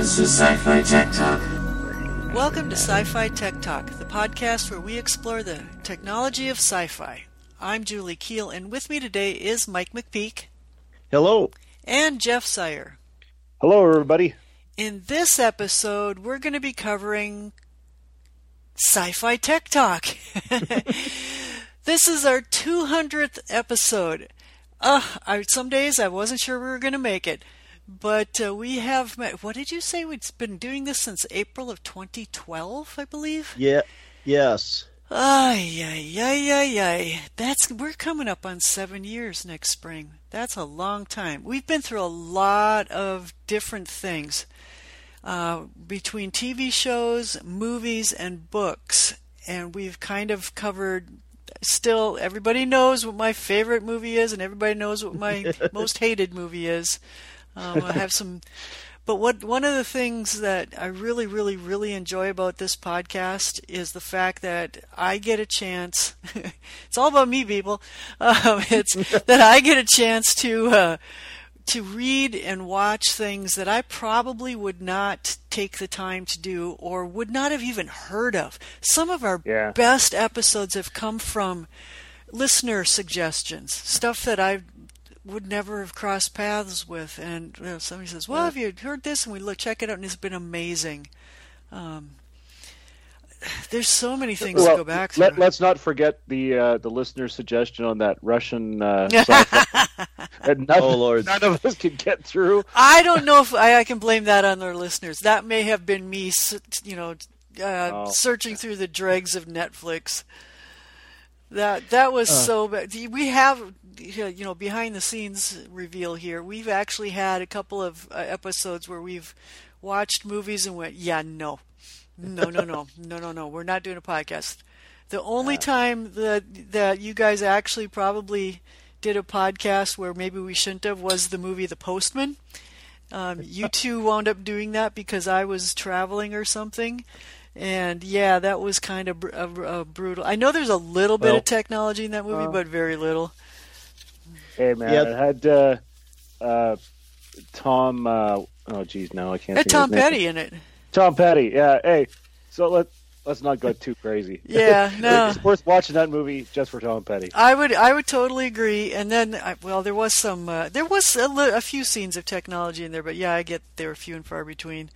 This is Sci-Fi Tech Talk. Welcome to Sci-Fi Tech Talk, the podcast where we explore the technology of sci-fi. I'm Julie Keel, and with me today is Mike McPeak. Hello. And Jeff Sire. Hello, everybody. In this episode, we're going to be covering Sci-Fi Tech Talk. This is our 200th episode. Some days I wasn't sure we were going to make it, but we have met. What did you say? We've been doing this since April of 2012, I believe? Yeah. Yes. Ay. We're coming up on 7 years next spring. That's a long time. We've been through a lot of different things between TV shows, movies, and books, and we've kind of covered. Still, everybody knows what my favorite movie is, and everybody knows what my most hated movie is. I have some, but one of the things that I really, really, really enjoy about this podcast is the fact that I get a chance. It's all about me, people. It's that I get a chance to read and watch things that I probably would not take the time to do or would not have even heard of. Some of our best episodes have come from listener suggestions, stuff that I would never have crossed paths with. And somebody says, well, have you heard this? And we check it out, and it's been amazing. There's so many things to go back through. Let's not forget the listener suggestion on that Russian sci-fi. Lord, none of us can get through. I don't know if I can blame that on our listeners. That may have been me, searching through the dregs of Netflix. That was so bad. We have, behind the scenes reveal here. We've actually had a couple of episodes where we've watched movies and went, no, we're not doing a podcast. The only time that you guys actually probably did a podcast where maybe we shouldn't have was the movie The Postman. You two wound up doing that because I was traveling or something. And that was kind of brutal. I know there's a little bit of technology in that movie, but very little. Hey, man, it had Tom... now I can't think of his Tom name. Petty in it. Tom Petty, yeah. Hey, so let's not go too crazy. Yeah, no. It's worth watching that movie just for Tom Petty. I would totally agree. And then, there was some, a few scenes of technology in there, but I get they were few and far between.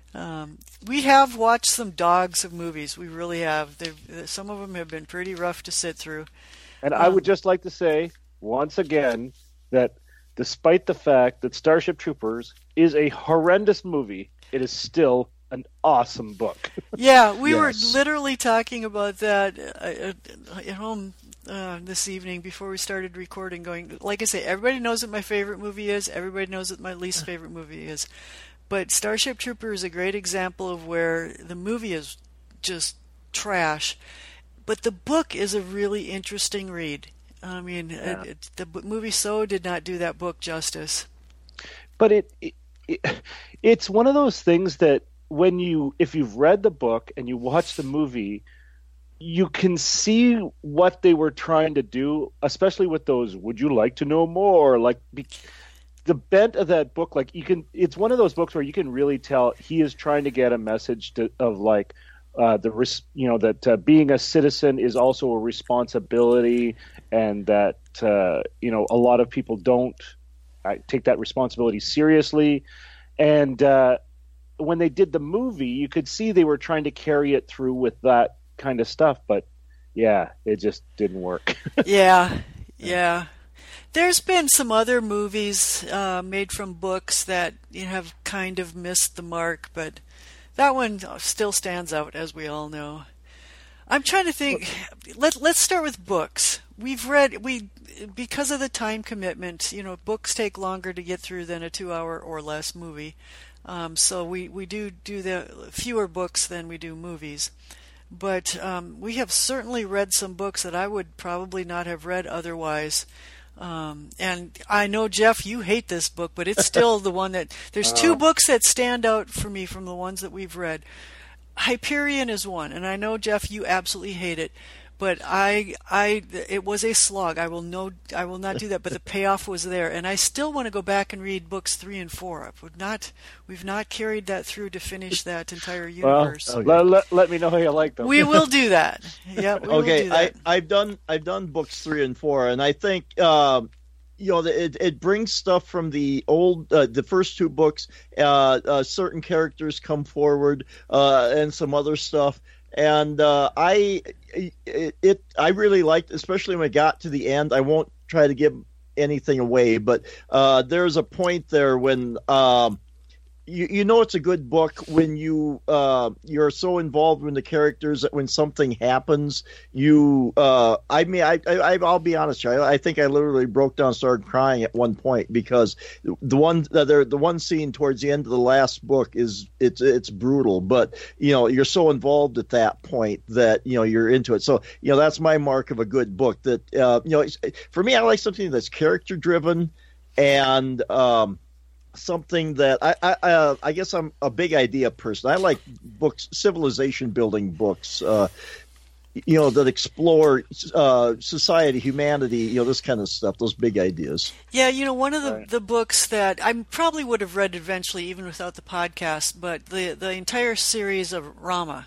We have watched some dogs of movies. We really have. Some of them have been pretty rough to sit through. And I would just like to say once again that despite the fact that Starship Troopers is a horrendous movie, it is still an awesome book. Yeah, we were literally talking about that at home this evening before we started recording, going, like I say, everybody knows what my favorite movie is, everybody knows what my least favorite movie is. But Starship Trooper is a great example of where the movie is just trash, but the book is a really interesting read. I mean, the movie did not do that book justice. But it's one of those things that if you've read the book and you watch the movie, you can see what they were trying to do, especially with those, would you like to know more? The bent of that book, it's one of those books where you can really tell he is trying to get a message that being a citizen is also a responsibility, and that a lot of people don't take that responsibility seriously. And when they did the movie, you could see they were trying to carry it through with that kind of stuff, but it just didn't work. Yeah. There's been some other movies made from books that have kind of missed the mark, but that one still stands out, as we all know. I'm trying to think. Let's start with books. Because of the time commitment, books take longer to get through than a 2-hour or less movie. So we do the fewer books than we do movies. But we have certainly read some books that I would probably not have read otherwise. And I know, Jeff, you hate this book, but it's still the one that... There's two books that stand out for me from the ones that we've read. Hyperion is one, and I know, Jeff, you absolutely hate it. but it was a slog. I will not do that. But the payoff was there, and I still want to go back and read books 3 and 4. We've not carried that through to finish that entire universe. Well, let me know how you like them. We will do that. Yeah. Will do that. I've done books 3 and 4, and I think it brings stuff from the old, the first 2 books. Certain characters come forward, and some other stuff. And I really liked, especially when I got to the end. I won't try to give anything away, but there's a point there when you know it's a good book when you're so involved in the characters that when something happens, I'll be honest, I think I literally broke down, started crying at one point, because the one scene towards the end of the last book it's brutal, but you're so involved at that point that you're into it. So that's my mark of a good book. That for me, I like something that's character driven and something that I guess I'm a big idea person. I like books, civilization building books, that explore society, humanity, this kind of stuff, those big ideas. Yeah, one of the books that I probably would have read eventually, even without the podcast, but the entire series of Rama.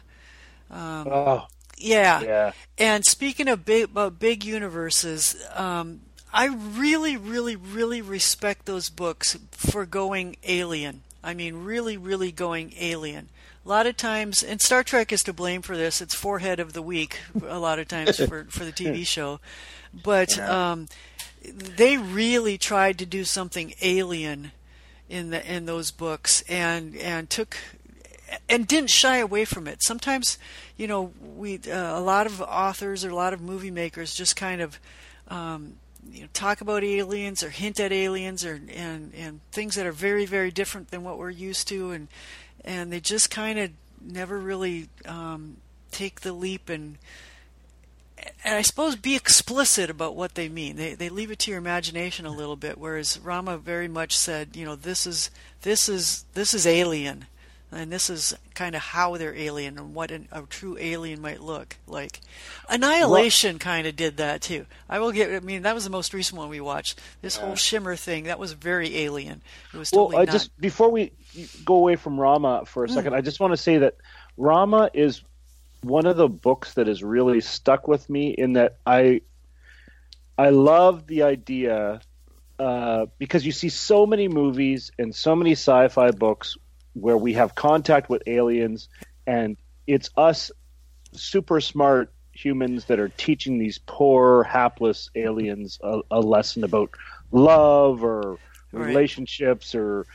Yeah. And speaking of big universes, I really, really, really respect those books for going alien. I mean, really, really going alien. A lot of times, and Star Trek is to blame for this. It's forehead of the week a lot of times for the TV show. But they really tried to do something alien in those books and didn't shy away from it. Sometimes, a lot of authors or a lot of movie makers just kind of talk about aliens or hint at aliens and things that are very, very different than what we're used to, and they just kind of never really take the leap and I suppose be explicit about what they mean. They leave it to your imagination a little bit, whereas Rama very much said, this is alien. And this is kind of how they're alien and what a true alien might look like. Annihilation kind of did that too. That was the most recent one we watched. This whole Shimmer thing, that was very alien. It was totally just before we go away from Rama for a second, I just want to say that Rama is one of the books that has really stuck with me in that I love the idea because you see so many movies and so many sci-fi books where we have contact with aliens, and it's us super smart humans that are teaching these poor, hapless aliens a lesson about love or relationships, or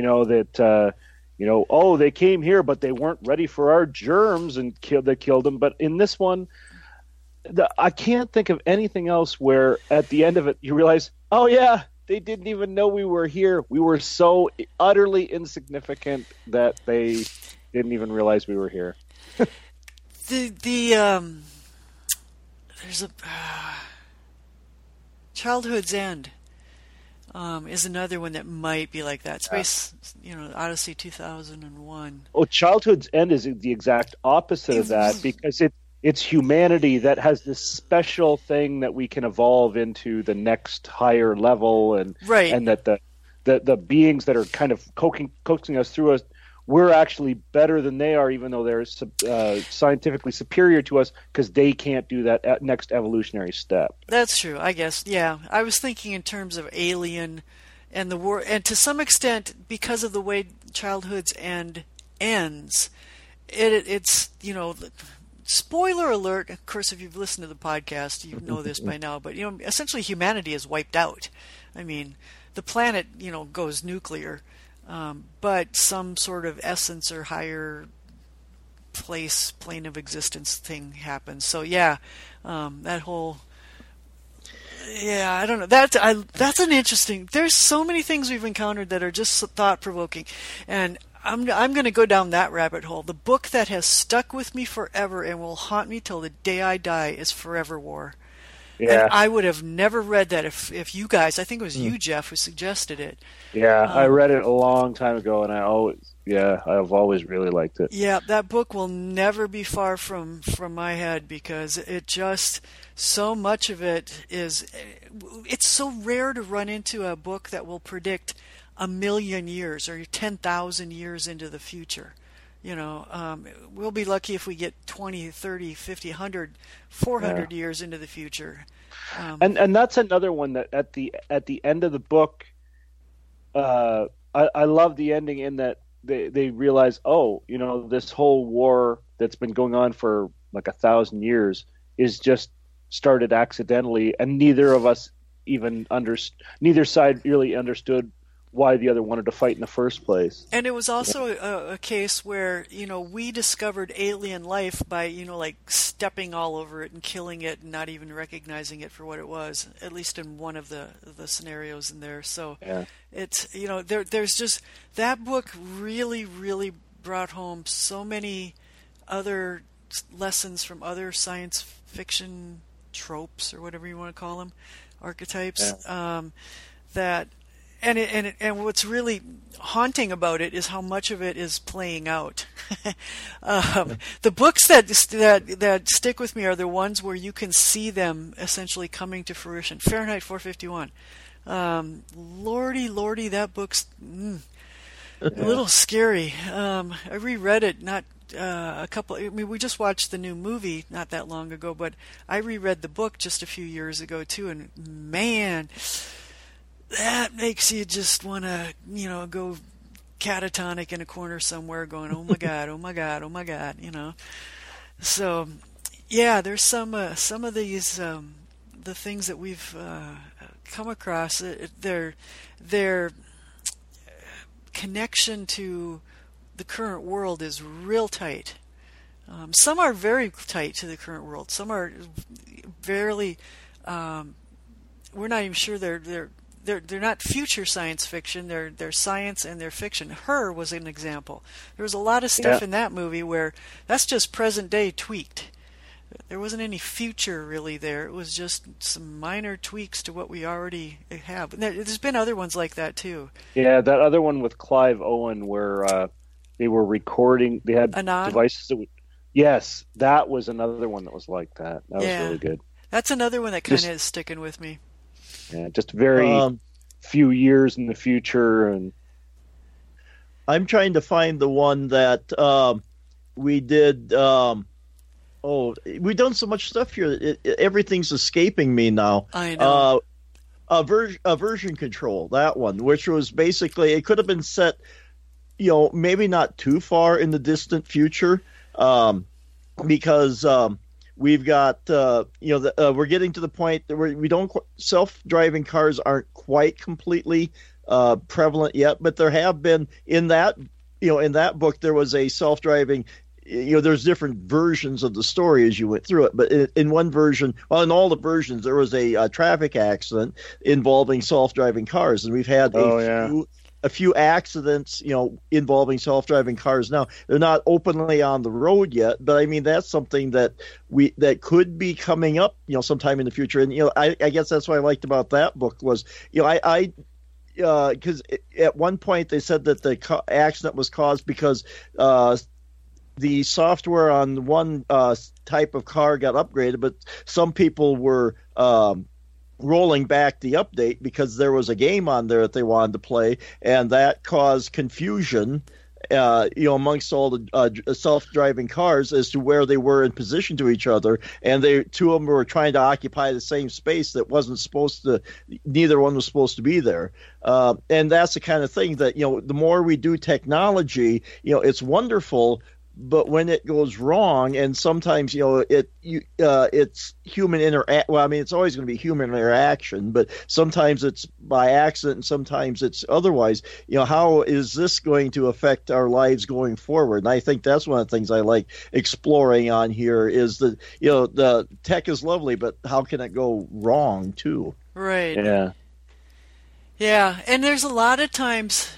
they came here but they weren't ready for our germs and they killed them. But in this one, I can't think of anything else where at the end of it you realize, oh yeah, they didn't even know we were here. We were so utterly insignificant that they didn't even realize we were here. There's a Childhood's End is another one that might be like that. Space, Odyssey 2001. Oh, Childhood's End is the exact opposite of that, because it's humanity that has this special thing that we can evolve into the next higher level, and that the beings that are kind of coaxing us through us, we're actually better than they are, even though they're scientifically superior to us, because they can't do that next evolutionary step. That's true, I guess. Yeah, I was thinking in terms of Alien and the war, and to some extent because of the way Childhood's End ends, it's spoiler alert, of course, if you've listened to the podcast, you know this by now, but, essentially humanity is wiped out. I mean, the planet, goes nuclear, but some sort of essence or higher plane of existence thing happens. So, that whole... Yeah, I don't know. That's an interesting... There's so many things we've encountered that are just thought-provoking, and I'm going to go down that rabbit hole. The book that has stuck with me forever and will haunt me till the day I die is Forever War. Yeah. And I would have never read that if you guys, I think it was you, Jeff, who suggested it. Yeah, I read it a long time ago, and Yeah, I've always really liked it. Yeah, that book will never be far from my head because it just so much of it is. It's so rare to run into a book that will predict 1,000,000 years or 10,000 years into the future. We'll be lucky if we get 20, 30, 50, 100, 400 years into the future. And that's another one that at the end of the book, I love the ending in that they realize, this whole war that's been going on for like 1,000 years is just started accidentally, and neither side really understood why the other wanted to fight in the first place. And it was also a case where, we discovered alien life by, like stepping all over it and killing it and not even recognizing it for what it was, at least in one of the scenarios in there. So it's, there's just, that book really, really brought home so many other lessons from other science fiction tropes, or whatever you want to call them, archetypes, that... And what's really haunting about it is how much of it is playing out. The books that stick with me are the ones where you can see them essentially coming to fruition. Fahrenheit 451. Lordy, that book's a little scary. I reread it we just watched the new movie not that long ago, but I reread the book just a few years ago too, and man, that makes you just want to, go catatonic in a corner somewhere going, oh my God, oh my God, oh my God, So, yeah, there's some of these, the things that we've come across, their connection to the current world is real tight. Some are very tight to the current world. Some are barely, we're not even sure they're not future science fiction. They're science and they're fiction. Her was an example. There was a lot of stuff in that movie where that's just present day tweaked. There wasn't any future really there. It was just some minor tweaks to what we already have. And there's been other ones like that too. Yeah, that other one with Clive Owen where they were recording. They had Anon? devices that would. Yes, that was another one that was like that. That was really good. That's another one that kind of is sticking with me. Yeah, just very few years in the future, and I'm trying to find the one that we did. We've done so much stuff here. Everything's escaping me now. I know. Version control, that one, which was basically, it could have been set, maybe not too far in the distant future, because we've got, we're getting to the point that we don't, self-driving cars aren't quite completely prevalent yet, but there have been in that book, there was a self-driving, there's different versions of the story as you went through it, but in one version, in all the versions, there was a traffic accident involving self-driving cars, and we've had a few accidents, involving self-driving cars. Now, they're not openly on the road yet, but I mean, that's something that could be coming up, sometime in the future. And, I guess that's what I liked about that book was, because at one point they said that the accident was caused because the software on one type of car got upgraded, but some people were rolling back the update because there was a game on there that they wanted to play, and that caused confusion amongst all the self-driving cars as to where they were in position to each other, and two of them were trying to occupy the same space that wasn't supposed to. Neither one was supposed to be there, and that's the kind of thing that the more we do technology, it's wonderful. But when it goes wrong, and sometimes it's human interact. Well, I mean, it's always going to be human interaction, but sometimes it's by accident, and sometimes it's otherwise. How is this going to affect our lives going forward? And I think that's one of the things I like exploring on here is that the tech is lovely, but how can it go wrong too? Right. Yeah. Yeah, and there's a lot of times,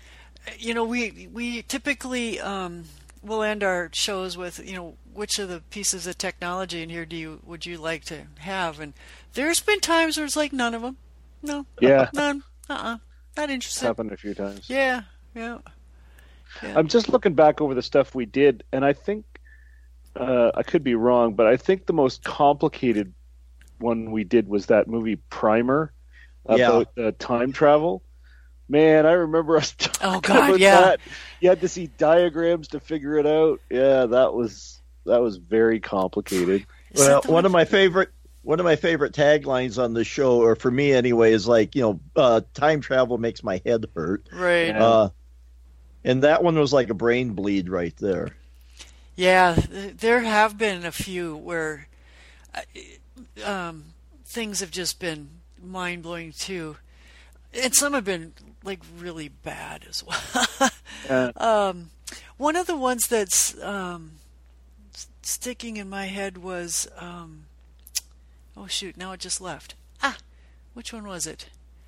we typically. We'll end our shows with, which of the pieces of technology in here would you like to have? And there's been times where it's like none of them. No. Yeah. None. Not interested. It's happened a few times. Yeah. Yeah. I'm just looking back over the stuff we did, and I think I could be wrong, but I think the most complicated one we did was that movie Primer about time travel. Man, I remember us talking about that. You had to see diagrams to figure it out. Yeah, that was very complicated. Well, one of my favorite taglines on the show, or for me anyway, is like, time travel makes my head hurt. Right. Yeah. And that one was like a brain bleed right there. Yeah, there have been a few where things have just been mind-blowing too. And some have been like really bad as well. One of the ones that's sticking in my head was oh shoot, now it just left. Which one was it?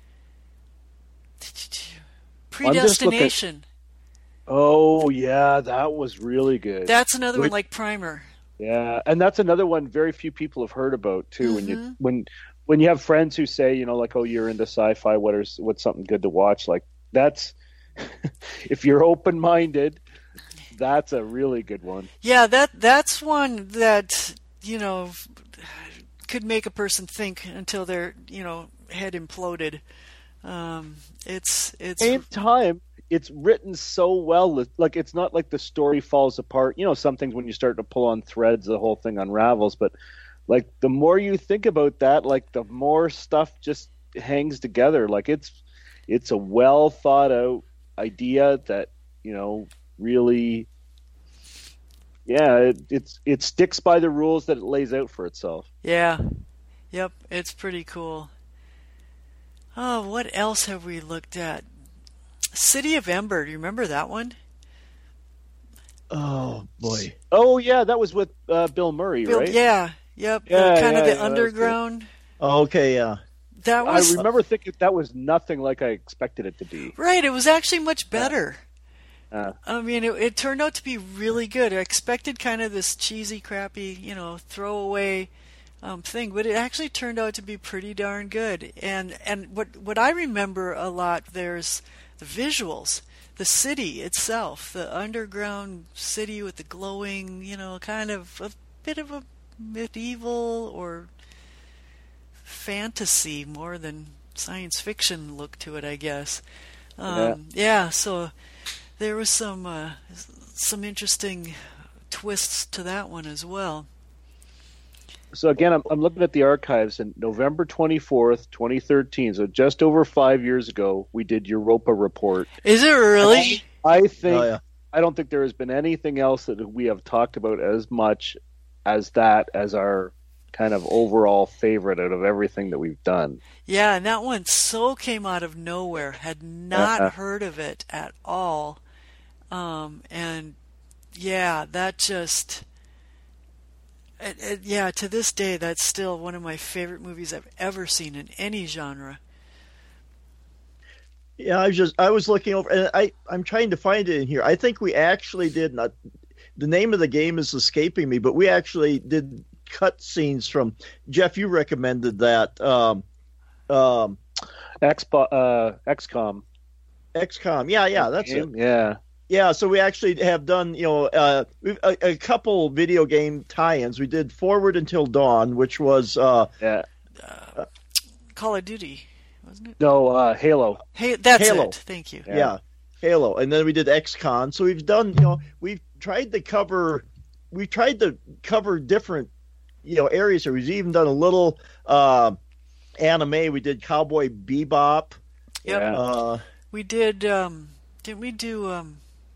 Predestination. Oh yeah, that was really good. That's another one like Primer. Yeah, and that's another one very few people have heard about too. Mm-hmm. When you have friends who say, like, oh, you're into sci-fi, what's something good to watch? Like, that's if you're open-minded, that's a really good one. Yeah, that's one that could make a person think until their head imploded. It's same time. It's written so well. Like, it's not like the story falls apart. Some things when you start to pull on threads, the whole thing unravels. But like, the more you think about that, like, the more stuff just hangs together. Like, it's a well thought out idea that really, it sticks by the rules that it lays out for itself. Yeah, yep, it's pretty cool. Oh, what else have we looked at? City of Ember. Do you remember that one? Oh boy. Oh yeah, that was with Bill Murray, right? Yeah. Yep. Kind of the underground. Oh, okay. Yeah. I remember thinking that was nothing like I expected it to be. Right. It was actually much better. I mean, it turned out to be really good. I expected kind of this cheesy, crappy, throwaway thing, but it actually turned out to be pretty darn good. And what I remember a lot, there's the visuals, the city itself, the underground city with the glowing, kind of a bit of a medieval or fantasy more than science fiction look to it, I guess. So there was some interesting twists to that one as well. So again, I'm looking at the archives, and November 24th, 2013, so just over 5 years ago, we did Europa Report. Is it really? I think I don't think there has been anything else that we have talked about as much as that as our kind of overall favorite out of everything that we've done. Yeah, and that one so came out of nowhere. Had not heard of it at all. And yeah, that just... to this day, that's still one of my favorite movies I've ever seen in any genre. Yeah, I was looking over, and I'm trying to find it in here. I think we actually did not. The name of the game is escaping me, but we actually did cut scenes from. Jeff, you recommended that. XCOM. XCOM. Yeah, that's it. Yeah. Yeah, so we actually have done, a couple video game tie-ins. We did Forward Until Dawn, which was Call of Duty, wasn't it? No, Halo. That's Halo. it. Thank you. Yeah, Halo, and then we did XCOM. So we've done, we've tried to cover different, areas here. We've even done a little anime. We did Cowboy Bebop. Yep. Yeah. We did. Didn't we do?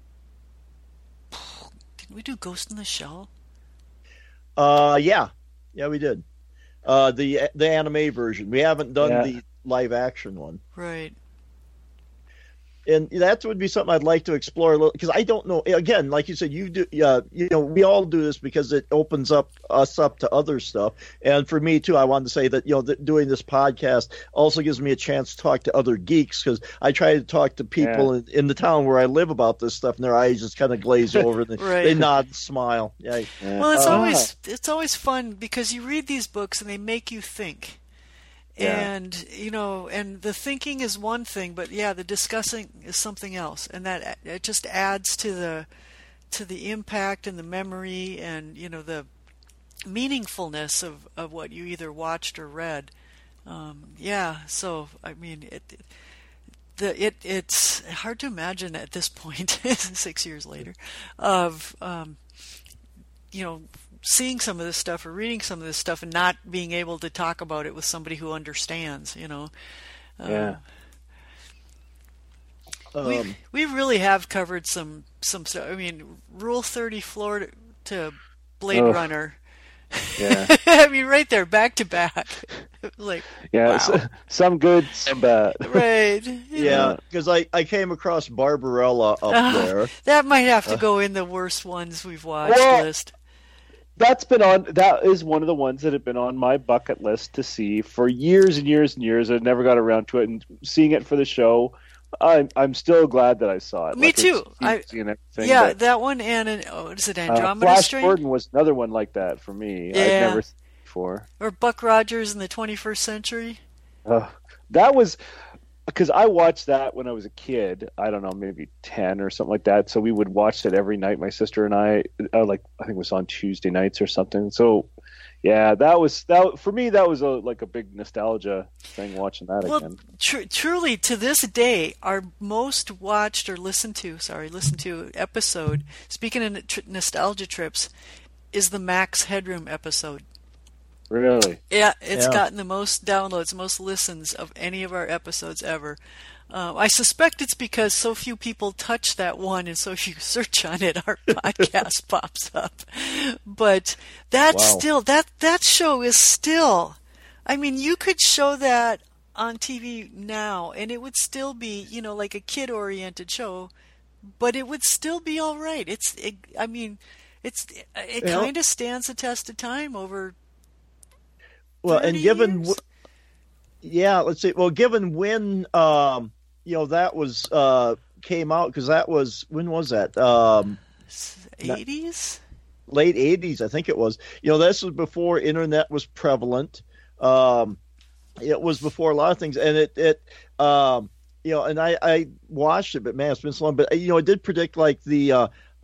Did we do Ghost in the Shell? Yeah, we did. The anime version. We haven't done the live action one. Right. And that would be something I'd like to explore a little, because I don't know. Again, like you said, you do. We all do this because it opens us up to other stuff. And for me too, I wanted to say that doing this podcast also gives me a chance to talk to other geeks, because I try to talk to people in the town where I live about this stuff, and their eyes just kind of glaze over, and they nod and smile. Yeah. Well, it's always fun because you read these books and they make you think. And and the thinking is one thing, but the discussing is something else, and that it just adds to the impact and the memory and the meaningfulness of what you either watched or read. So I mean, it's hard to imagine at this point, 6 years later, of seeing some of this stuff or reading some of this stuff and not being able to talk about it with somebody who understands. We really have covered some stuff. I mean, Rule 34 to Blade Runner. Yeah. I mean, right there, back to back. Like, wow. Some good, some bad. Right. Yeah, because I came across Barbarella up there. That might have to go in the worst ones we've watched list. That is one of the ones that had been on my bucket list to see for years and years and years. I never got around to it, and seeing it for the show, I'm still glad that I saw it. Me too. That one and is it Andromeda Flash Strain? Gordon was another one like that for me. Yeah. I'd never seen it before. Or Buck Rogers in the 21st Century. That was because I watched that when I was a kid. I don't know, maybe 10 or something like that. So we would watch it every night, my sister and I. I think it was on Tuesday nights or something. So. Yeah, that for me. That was a big nostalgia thing watching that again. Truly, to this day, our most watched or listened to episode. Speaking of nostalgia trips, is the Max Headroom episode. Really? Yeah, it's gotten the most downloads, most listens of any of our episodes ever. I suspect it's because so few people touch that one, and so if you search on it, our podcast pops up. But still, that show is still, I mean, you could show that on TV now, and it would still be, like a kid-oriented show, but it would still be all right. It kind of stands the test of time over 30 years. Let's see. Well, given when that was came out, because that was, when was that? 80s? Late 80s, I think it was. This was before internet was prevalent. It was before a lot of things, and and I watched it, but man, it's been so long. But it did predict like the.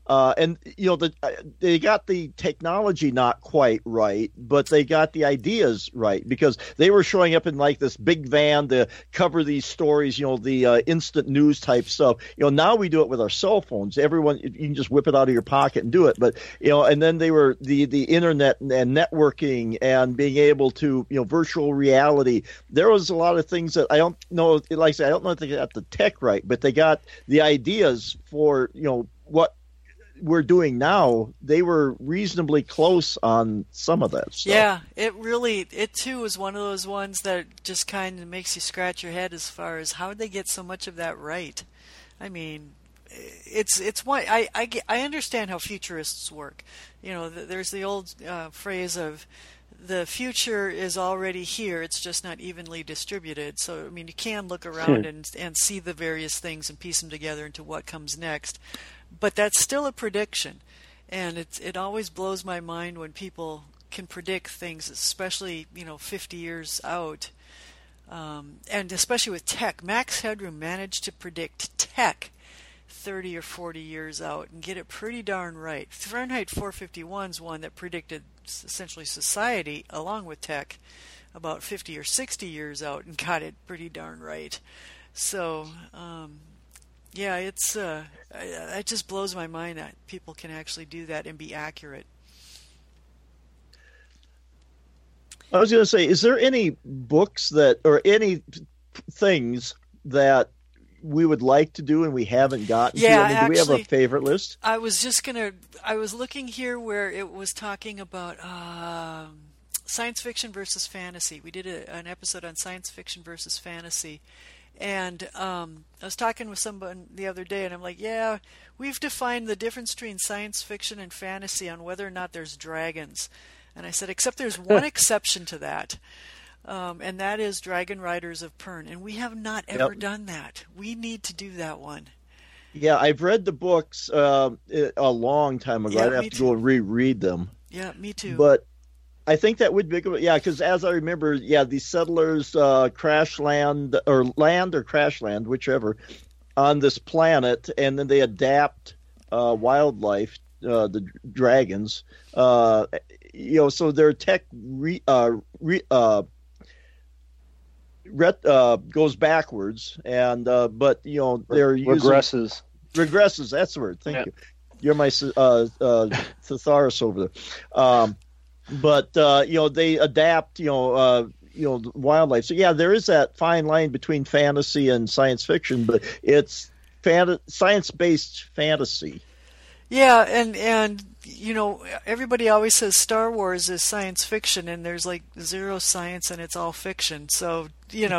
They got the technology not quite right, but they got the ideas right, because they were showing up in like this big van to cover these stories, the instant news type stuff. Now we do it with our cell phones. Everyone, you can just whip it out of your pocket and do it. But, and then they were the internet and networking and being able to, virtual reality. There was a lot of things that I don't know. Like I said, I don't know if they got the tech right, but they got the ideas for, what we're doing now. They were reasonably close on some of that stuff. Yeah, it too is one of those ones that just kind of makes you scratch your head as far as how did they get so much of that right. I mean, it's one I understand how futurists work. There's the old phrase of the future is already here, it's just not evenly distributed. So I mean, you can look around and see the various things and piece them together into what comes next. But that's still a prediction, and it always blows my mind when people can predict things, especially 50 years out, and especially with tech. Max Headroom managed to predict tech 30 or 40 years out and get it pretty darn right. Fahrenheit 451 is one that predicted essentially society along with tech about 50 or 60 years out and got it pretty darn right. So. Yeah, it just blows my mind that people can actually do that and be accurate. I was going to say, is there any books or any things that we would like to do and we haven't gotten to? I mean, do we have a favorite list? I was looking here where it was talking about science fiction versus fantasy. We did an episode on science fiction versus fantasy. And I was talking with someone the other day, and I'm like, yeah, we've defined the difference between science fiction and fantasy on whether or not there's dragons. And I said, except there's one exception to that, and that is Dragon Riders of Pern. And we have not ever done that. We need to do that one. Yeah, I've read the books a long time ago. Yeah, I'd have to go and reread them. Yeah, me too. But I think that would be good. Yeah, because as I remember, yeah, the settlers crash land or crash land, whichever, on this planet, and then they adapt wildlife, the dragons. So their tech goes backwards, and but they're regresses. Regresses. That's the word. Thank you. You're my thesaurus over there. But they adapt. Wildlife. So yeah, there is that fine line between fantasy and science fiction, but it's science-based fantasy. Yeah, and everybody always says Star Wars is science fiction, and there's like zero science and it's all fiction. So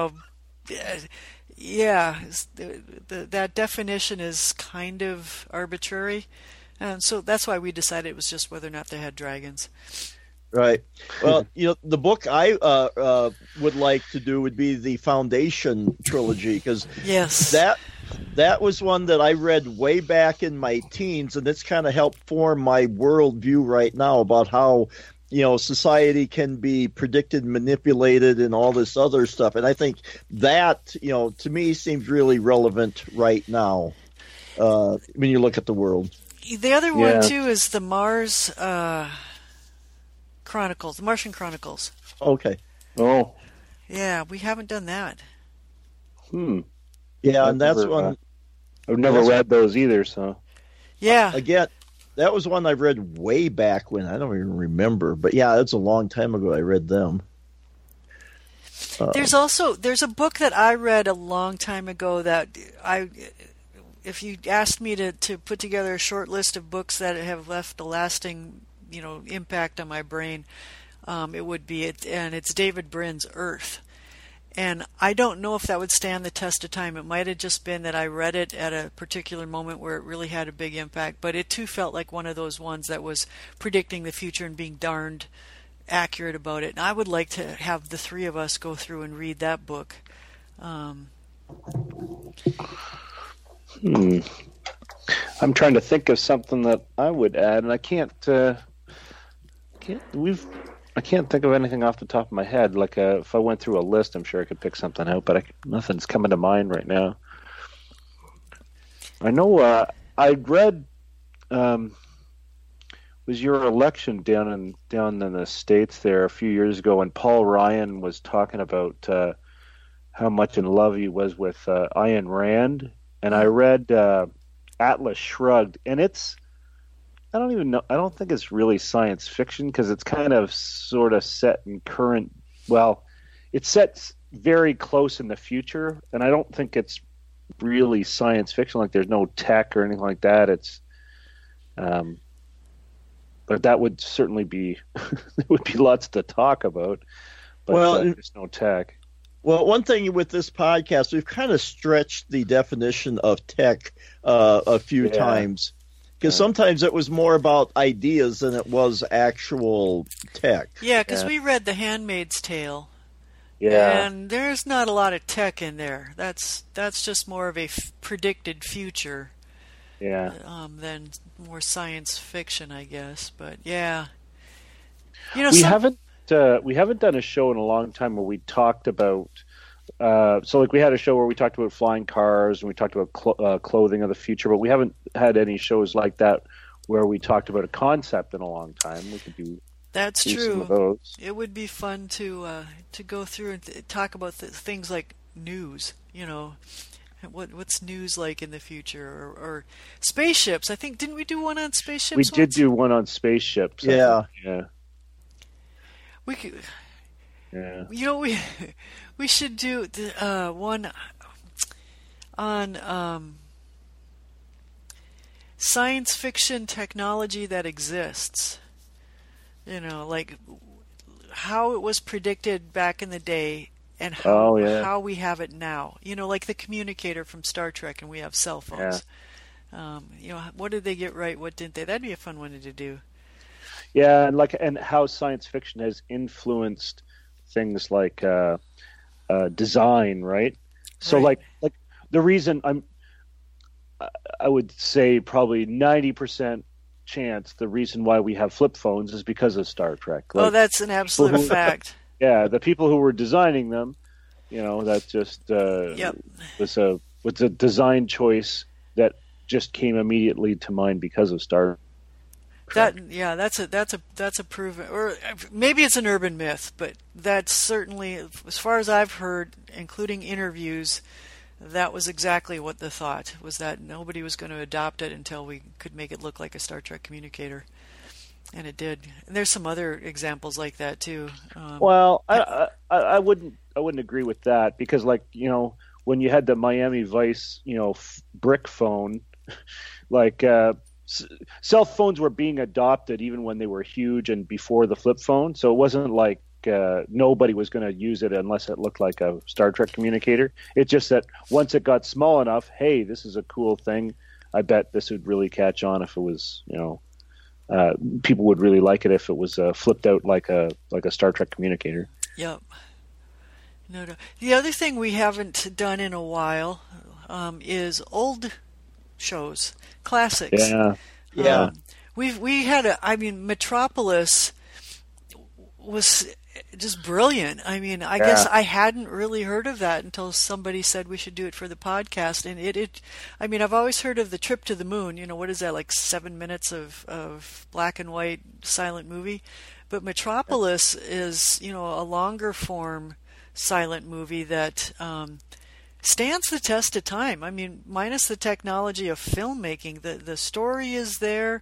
that definition is kind of arbitrary, and so that's why we decided it was just whether or not they had dragons. Right. Well, the book I would like to do would be the Foundation trilogy, because yes, that was one that I read way back in my teens, and it's kind of helped form my worldview right now about how society can be predicted, manipulated, and all this other stuff. And I think that to me seems really relevant right now when you look at the world. The other one too is the Mars Chronicles, the Martian Chronicles. Okay. Oh. Yeah, we haven't done that. Yeah, and that's one. I've never read those either, so. Yeah. Again, that was one I read way back when. I don't even remember. But yeah, it's a long time ago I read them. There's a book that I read a long time ago that if you asked me to put together a short list of books that have left a lasting impact on my brain, it would be it, and it's David Brin's Earth. And I don't know if that would stand the test of time. It might have just been that I read it at a particular moment where it really had a big impact, but it too felt like one of those ones that was predicting the future and being darned accurate about it. And I would like to have the three of us go through and read that book. I'm trying to think of something that I would add, and I can't think of anything off the top of my head. Like if I went through a list, I'm sure I could pick something out, but nothing's coming to mind right now. I know I read was your election down in the States there a few years ago, and Paul Ryan was talking about how much in love he was with Ayn Rand, and I read Atlas Shrugged, and I don't even know. I don't think it's really science fiction because it's kind of sort of set in current. Well, it's set very close in the future, and I don't think it's really science fiction. Like there's no tech or anything like that. It's, but that would certainly be there would be lots to talk about. But there's no tech. Well, one thing with this podcast, we've kind of stretched the definition of tech a few times. Because sometimes it was more about ideas than it was actual tech. Yeah, because we read The Handmaid's Tale. Yeah. And there's not a lot of tech in there. That's just more of a predicted future. Yeah. Than more science fiction, I guess. But yeah. We haven't done a show in a long time where we talked about so like we had a show where we talked about flying cars and we talked about clothing of the future, but we haven't had any shows like that where we talked about a concept in a long time. We could do That's do true. Some of those. It would be fun to go through and talk about things like news. What's news like in the future, or spaceships. I think didn't we do one on spaceships? We did do one on spaceships. Yeah. We could. Yeah. We should do one on science fiction technology that exists. Like how it was predicted back in the day and how we have it now. Like the communicator from Star Trek, and we have cell phones. Yeah. What did they get right? What didn't they? That'd be a fun one to do. Yeah, and how science fiction has influenced things like design, right? So like the reason I would say probably 90% chance the reason why we have flip phones is because of Star Trek. Like, that's an absolute fact. Yeah, the people who were designing them, that just was a design choice that just came immediately to mind because of Star Trek. That's a proven, or maybe it's an urban myth, but that's certainly, as far as I've heard, including interviews, that was exactly what the thought was, that nobody was going to adopt it until we could make it look like a Star Trek communicator, and it did. And there's some other examples like that too. Well, I wouldn't agree with that, because when you had the Miami Vice brick phone, like cell phones were being adopted even when they were huge and before the flip phone, so it wasn't like nobody was going to use it unless it looked like a Star Trek communicator. It's just that once it got small enough, hey, this is a cool thing. I bet this would really catch on if it was, people would really like it if it was flipped out like a Star Trek communicator. Yep. No. The other thing we haven't done in a while is old shows, classics. Yeah. We had Metropolis was just brilliant. I guess I hadn't really heard of that until somebody said we should do it for the podcast. And I've always heard of the Trip to the Moon. What is that, like 7 minutes of black and white silent movie? But Metropolis is, a longer form silent movie that stands the test of time. Minus the technology of filmmaking, the story is there.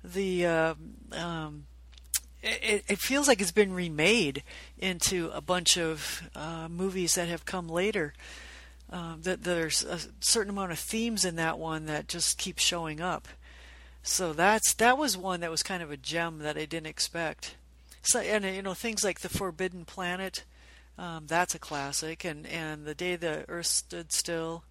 It feels like it's been remade into a bunch of movies that have come later. That there's a certain amount of themes in that one that just keep showing up. So that was one that was kind of a gem that I didn't expect. So, and things like The Forbidden Planet, that's a classic, and The Day the Earth Stood Still.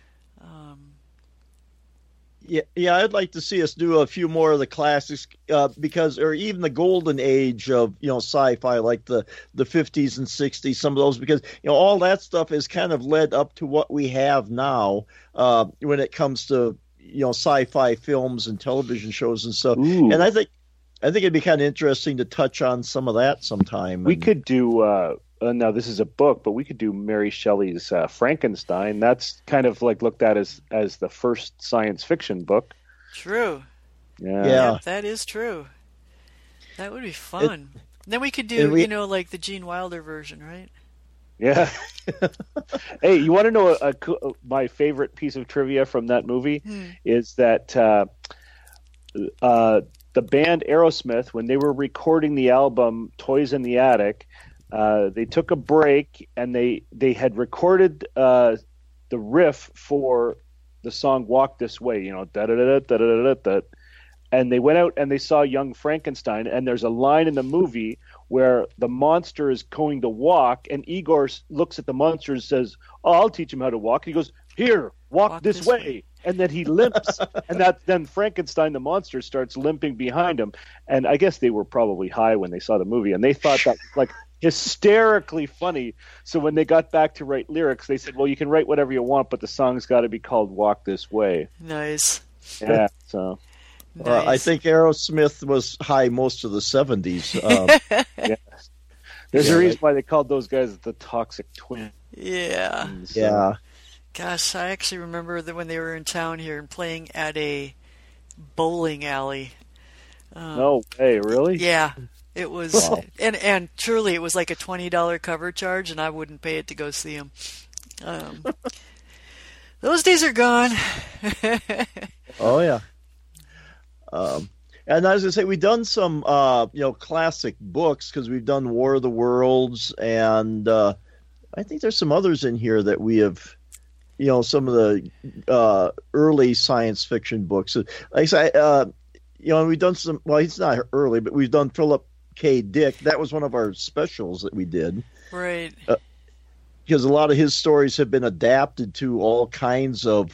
Yeah, I'd like to see us do a few more of the classics, or even the golden age of sci-fi, like the 50s and 60s, some of those, because all that stuff is kind of led up to what we have now when it comes to sci-fi films and television shows and stuff. Ooh. And I think it'd be kind of interesting to touch on some of that sometime. We could do. Now this is a book, but we could do Mary Shelley's Frankenstein. That's kind of like looked at as the first science fiction book. True. Yeah, that is true. That would be fun. Then we could do, like the Gene Wilder version, right? Yeah. Hey, you want to know my favorite piece of trivia from that movie? Is that the band Aerosmith, when they were recording the album Toys in the Attic, they took a break and they had recorded the riff for the song Walk This Way, da-da-da-da-da-da-da-da. And they went out and they saw Young Frankenstein, and there's a line in the movie where the monster is going to walk, and Igor looks at the monster and says, "Oh, I'll teach him how to walk." He goes, "Here, walk this way." And then he limps, and then Frankenstein, the monster, starts limping behind him. And I guess they were probably high when they saw the movie, and they thought that was hysterically funny. So when they got back to write lyrics, they said, "Well, you can write whatever you want, but the song's got to be called Walk This Way." Nice. Yeah. So. Nice. I think Aerosmith was high most of the 70s. Yeah. There's a reason why they called those guys the Toxic Twins. Yeah. So. Yeah. Gosh, I actually remember that when they were in town here and playing at a bowling alley. No way, really? Yeah. It was, wow. and truly, it was like a $20 cover charge, and I wouldn't pay it to go see them. Those days are gone. Oh yeah. And as I say, we've done some classic books, because we've done War of the Worlds, and I think there's some others in here that we have. Some of the early science fiction books. Like I say, we've done some. Well, he's not early, but we've done Philip K. Dick. That was one of our specials that we did. Right. Because a lot of his stories have been adapted to all kinds of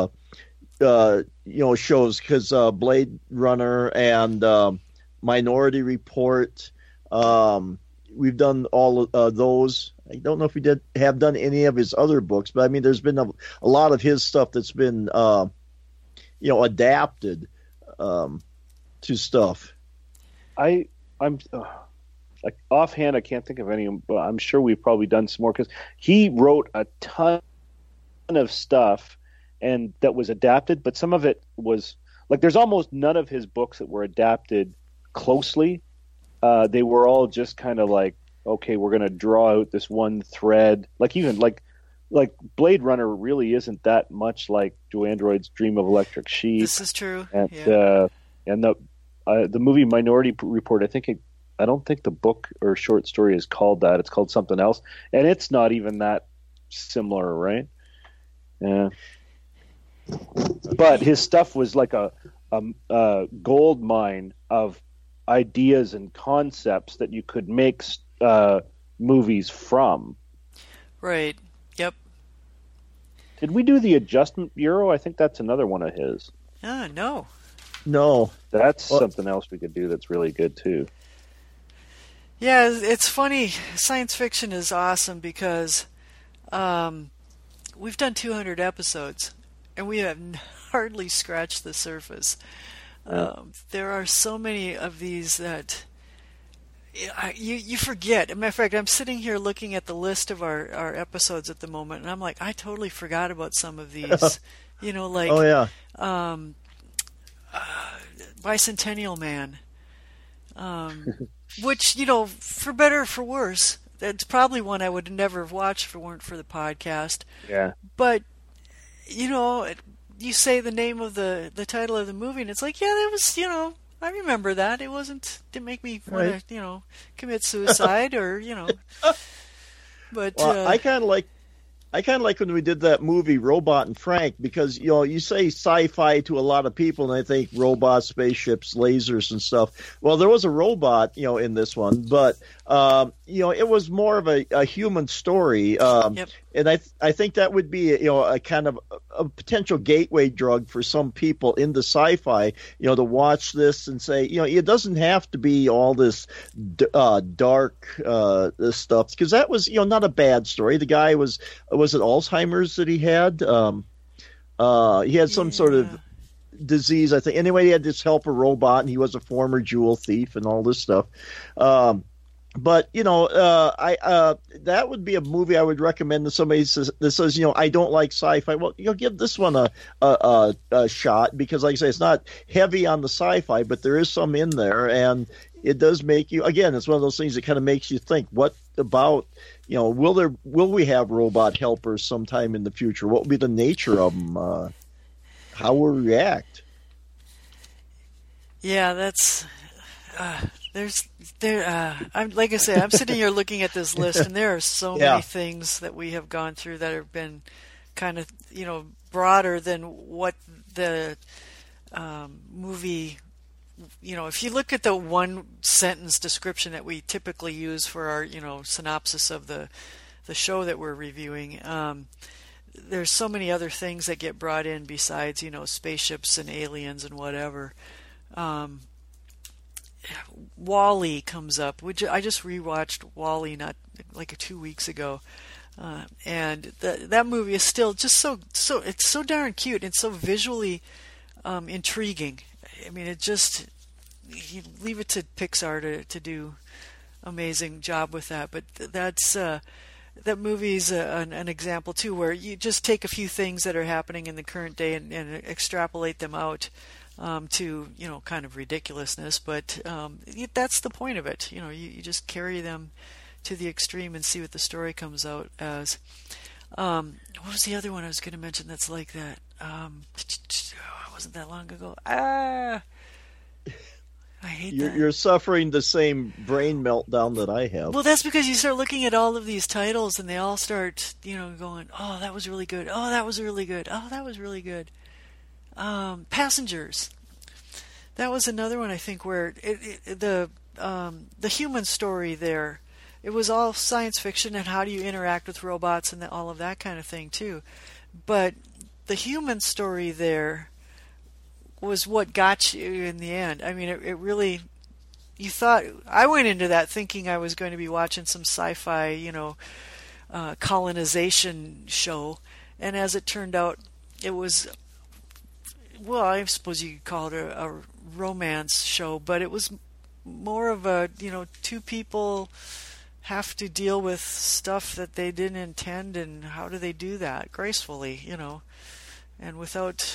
shows. Because Blade Runner and Minority Report. We've done all of those. I don't know if we have done any of his other books, but I mean, there's been a lot of his stuff that's been, adapted. to stuff. I'm like offhand, I can't think of any, but I'm sure we've probably done some more because he wrote a ton of stuff and that was adapted, but some of it was like there's almost none of his books that were adapted closely. They were all just kind of like, okay, we're going to draw out this one thread. Like even like Blade Runner really isn't that much like Do Androids Dream of Electric Sheep. This is true. And the movie Minority Report, I don't think the book or short story is called that. It's called something else, and it's not even that similar, right? Yeah. But his stuff was like a gold mine of ideas and concepts that you could make movies from. Right. Yep. Did we do the Adjustment Bureau? I think that's another one of his. No. No. That's something else we could do that's really good too. Yeah, it's funny. Science fiction is awesome because we've done 200 episodes and we have hardly scratched the surface. There are so many of these that you forget. As a matter of fact, I'm sitting here looking at the list of our episodes at the moment, and I'm like, I totally forgot about some of these. Like oh yeah, Bicentennial Man, which for better or for worse, it's probably one I would never have watched if it weren't for the podcast. Yeah, but you say the name of the title of the movie, and it's like, yeah, that was, I remember that. Didn't make me want to, commit suicide or, But well, I kind of like when we did that movie Robot and Frank because you say sci-fi to a lot of people and they think robots, spaceships, lasers and stuff. Well, there was a robot in this one, but it was more of a human story. Yep. And I think that would be a kind of a potential gateway drug for some people into sci-fi. To watch this and say it doesn't have to be all this dark this stuff because that was not a bad story. The guy was it Alzheimer's that he had? He had some sort of disease, I think. Anyway, he had this helper robot, and he was a former jewel thief and all this stuff. But that would be a movie I would recommend to somebody that says I don't like sci-fi. Well, give this one a shot because, like I say, it's not heavy on the sci-fi, but there is some in there, and it does make you. Again, it's one of those things that kind of makes you think. What about will we have robot helpers sometime in the future? What will be the nature of them? How will we react? Yeah, that's. I'm like I say, I'm sitting here looking at this list, and there are so many things that we have gone through that have been kind of broader than what the movie. If you look at the one sentence description that we typically use for our synopsis of the show that we're reviewing, there's so many other things that get brought in besides spaceships and aliens and whatever. WALL-E comes up, which I just rewatched WALL-E not like 2 weeks ago, and that movie is still just so it's so darn cute and so visually intriguing. I mean, you leave it to Pixar to do amazing job with that, but that movie's an example too, where you just take a few things that are happening in the current day and extrapolate them out to kind of ridiculousness, but that's the point of it. You just carry them to the extreme and see what the story comes out as. What was the other one I was going to mention that's like that? It wasn't that long ago. I hate that. You're suffering the same brain meltdown that I have. Well, that's because you start looking at all of these titles and they all start, going, oh, that was really good. Oh, that was really good. Oh, that was really good. Passengers. That was another one I think where the human story there, it was all science fiction and how do you interact with robots and all of that kind of thing too. But the human story there was what got you in the end. I mean, it really. You thought I went into that thinking I was going to be watching some sci-fi, colonization show, and as it turned out, it was well, I suppose you could call it a romance show, but it was more of a, two people have to deal with stuff that they didn't intend, and how do they do that gracefully, and without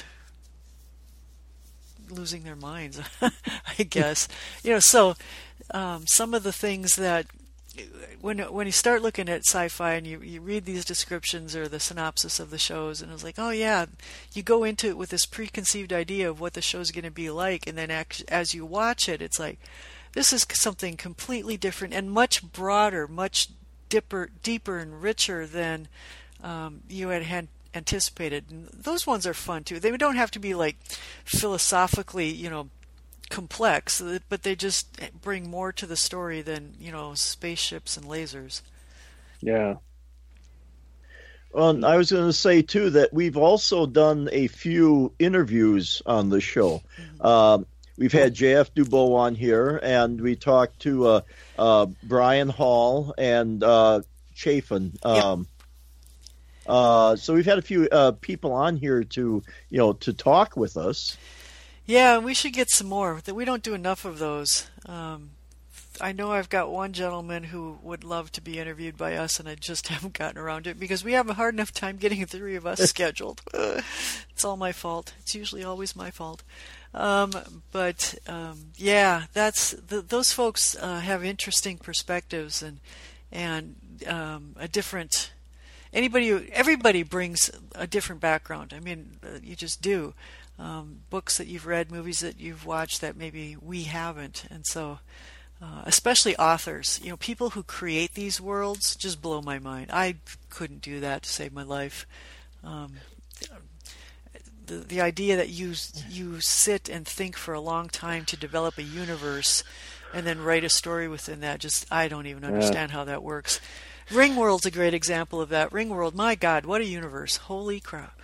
losing their minds, I guess. So some of the things that when you start looking at sci-fi and you read these descriptions or the synopsis of the shows, and it's like, oh yeah, you go into it with this preconceived idea of what the show's going to be like, and then as you watch it, it's like, this is something completely different and much broader, much deeper and richer than you had anticipated. And those ones are fun too. They don't have to be like philosophically, complex, but they just bring more to the story than spaceships and lasers. Yeah. Well, I was going to say too that we've also done a few interviews on the show. Mm-hmm. We've had J.F. Dubois on here, and we talked to Brian Hall and Chafin. Yep. So we've had a few people on here to talk with us. Yeah, we should get some more. We don't do enough of those. I know I've got one gentleman who would love to be interviewed by us, and I just haven't gotten around to it because we have a hard enough time getting the three of us scheduled. It's all my fault. It's usually always my fault. Yeah, those folks have interesting perspectives and a different. Everybody brings a different background. I mean, you just do. Books that you've read, movies that you've watched that maybe we haven't, and so especially authors, people who create these worlds just blow my mind. I couldn't do that to save my life. The idea that you sit and think for a long time to develop a universe and then write a story within that, I don't even understand how that works. Ringworld's a great example of that. Ringworld, my God, what a universe! Holy crap!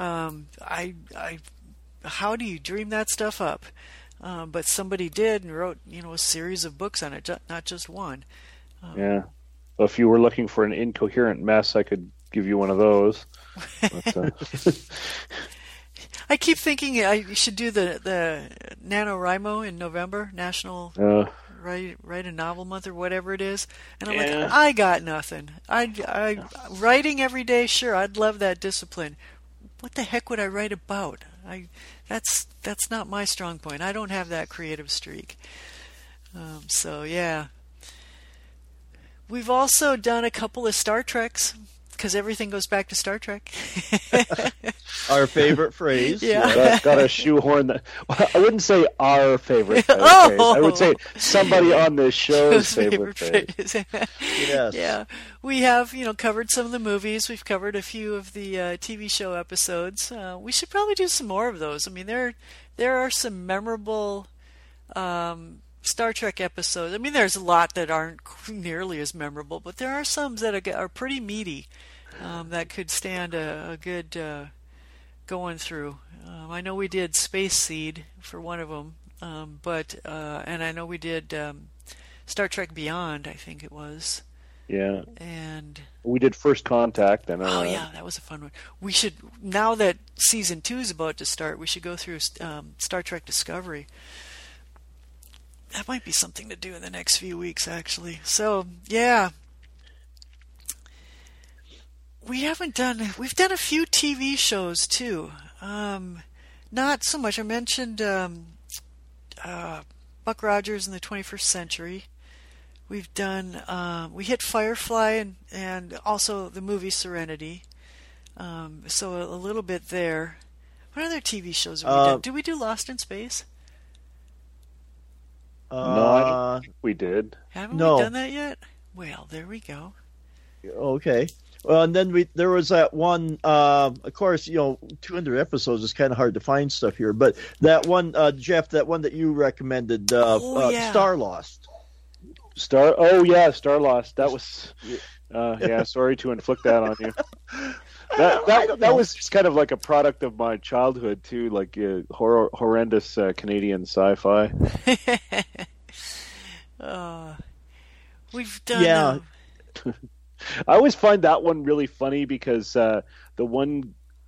How do you dream that stuff up? But somebody did and wrote, a series of books on it, not just one. Yeah. Well, if you were looking for an incoherent mess, I could give you one of those. But, I keep thinking I should do the NaNoWriMo in November, National Write a Novel Month or whatever it is. And I'm like, I got nothing. I writing every day, sure, I'd love that discipline. What the heck would I write about? That's not my strong point. I don't have that creative streak. So yeah. We've also done a couple of Star Treks, because everything goes back to Star Trek. Our favorite phrase. Yeah. Got to shoehorn that. Well, I wouldn't say our favorite phrase. I would say somebody on this show's favorite phrase. Yes. Yeah. We have, covered some of the movies. We've covered a few of the TV show episodes. We should probably do some more of those. I mean, there are some memorable Star Trek episodes. I mean, there's a lot that aren't nearly as memorable, but there are some that are pretty meaty that could stand a good going through. I know we did Space Seed for one of them, and I know we did Star Trek Beyond, I think it was. Yeah. And we did First Contact. Yeah, that was a fun one. We should, now that season 2 is about to start, we should go through Star Trek Discovery. That might be something to do in the next few weeks, actually. So, yeah. We've done a few TV shows, too. Not so much. I mentioned Buck Rogers in the 21st Century. We've done, we hit Firefly and also the movie Serenity. So a little bit there. What other TV shows have we done? Did we do Lost in Space? No, I don't think we did. Haven't we done that yet? Well, there we go. Okay. Well, and then there was that one, of course, 200 episodes is kind of hard to find stuff here, but that one, Jeff, that one that you recommended, Star Lost. Star Lost. That was, sorry to inflict that on you. That was just kind of like a product of my childhood too, like horrendous Canadian sci-fi. We've done. Yeah. I always find that one really funny because the one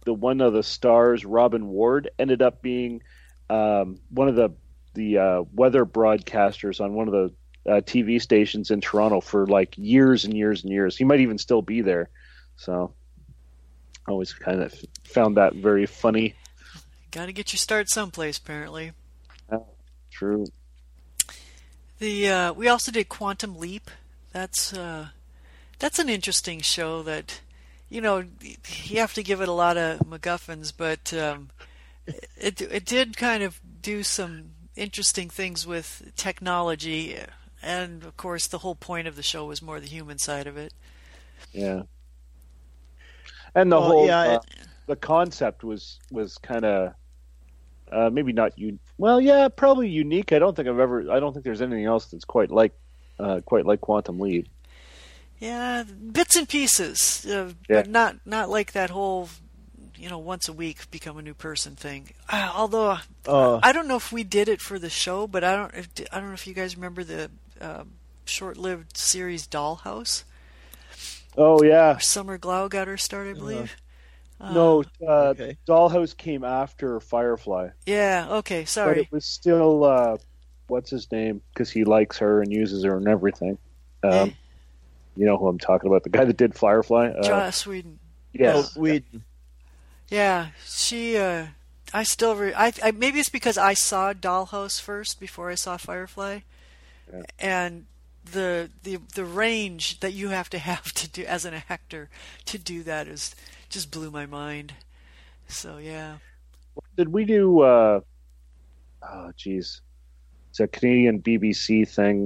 one of the stars, Robin Ward, ended up being one of the weather broadcasters on one of the TV stations in Toronto for like years and years and years. He might even still be there. So I always kind of found that very funny. Got to get your start someplace, apparently. True. We also did Quantum Leap. That's an interesting show that, you have to give it a lot of MacGuffins, but it did kind of do some interesting things with technology, and of course the whole point of the show was more the human side of it. Yeah. And the concept was kind of maybe not probably unique. I don't think there's anything else that's quite like Quantum Leap. Yeah, bits and pieces, but not like that whole, once a week become a new person thing. Although I don't know if we did it for the show, but I don't know if you guys remember the short-lived series Dollhouse. Oh yeah, Summer Glau got her start, I believe. No, okay. Dollhouse came after Firefly. Yeah, okay, sorry. But it was still, what's his name? Because he likes her and uses her and everything. You know who I'm talking about? The guy that did Firefly? Joss Whedon. Yes. Whedon. Yeah, she, I still, maybe it's because I saw Dollhouse first before I saw Firefly. Yeah. And the range that you have to do as an actor to do that just blew my mind. So yeah. Did we do? It's a Canadian BBC thing.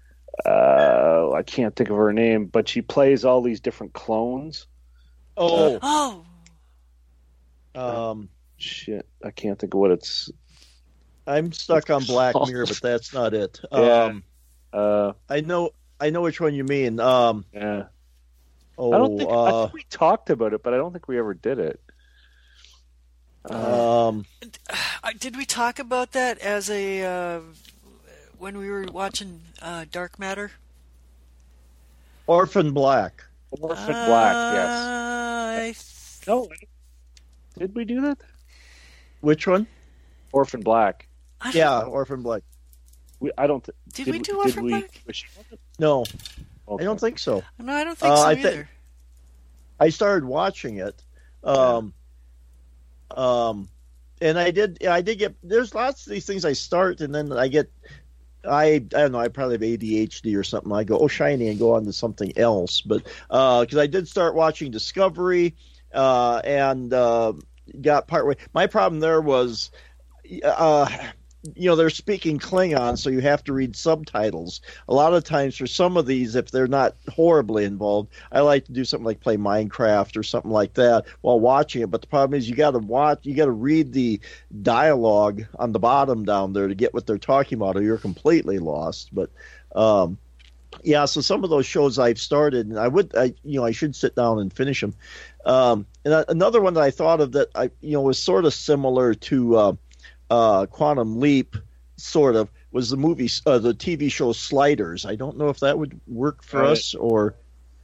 I can't think of her name, but she plays all these different clones. Shit, I can't think of what it's. I'm stuck on Black Mirror, but that's not it. I know which one you mean. Yeah. I think we talked about it, but I don't think we ever did it. Did we talk about that as when we were watching Dark Matter? Orphan Black. Orphan Black, yes. No, did we do that? Which one? Orphan Black. Orphan Black. Did we do Orphan Black? No, okay. I don't think so. No, I don't think so either. I started watching it, and I did get. There's lots of these things I start, and then I get. I don't know. I probably have ADHD or something. I go, shiny, and go on to something else. But because I did start watching Discovery, and got partway. My problem there was, they're speaking Klingon, so you have to read subtitles. A lot of times for some of these, if they're not horribly involved, I like to do something like play Minecraft or something like that while watching it. But the problem is you got to read the dialogue on the bottom down there to get what they're talking about, or you're completely lost. But so some of those shows I've started, and I should sit down and finish them. And another one that I thought of that was sort of similar to Quantum Leap, sort of, was the TV show Sliders. I don't know if that would work for us, or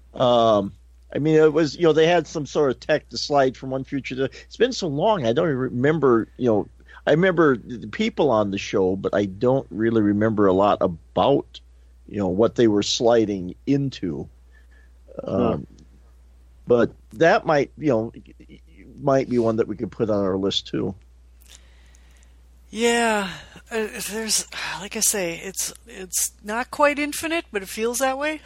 it was, they had some sort of tech to slide from one future to. It's been so long, I don't even remember. I remember the people on the show, but I don't really remember a lot about what they were sliding into. But that might be one that we could put on our list too. Yeah, there's, like I say, it's not quite infinite, but it feels that way.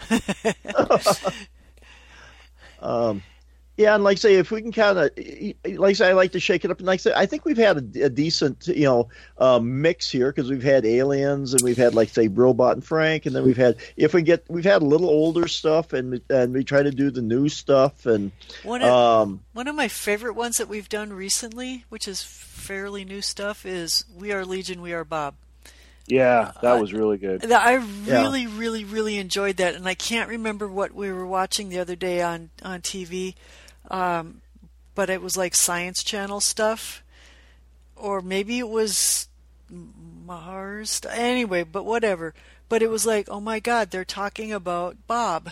And like I say, if we can kind of, like I say, I like to shake it up. And like I say, I think we've had a decent, mix here, because we've had Aliens, and we've had, like say, Robot and Frank, and then we've had a little older stuff, and we try to do the new stuff. And one of my favorite ones that we've done recently, which is fairly new stuff, is We Are Legion, We Are Bob. Yeah, that was really good. I really, really, really enjoyed that, and I can't remember what we were watching the other day on TV, but it was like Science Channel stuff, or maybe it was Mars. Anyway, but whatever. but it was like, oh my God, they're talking about Bob.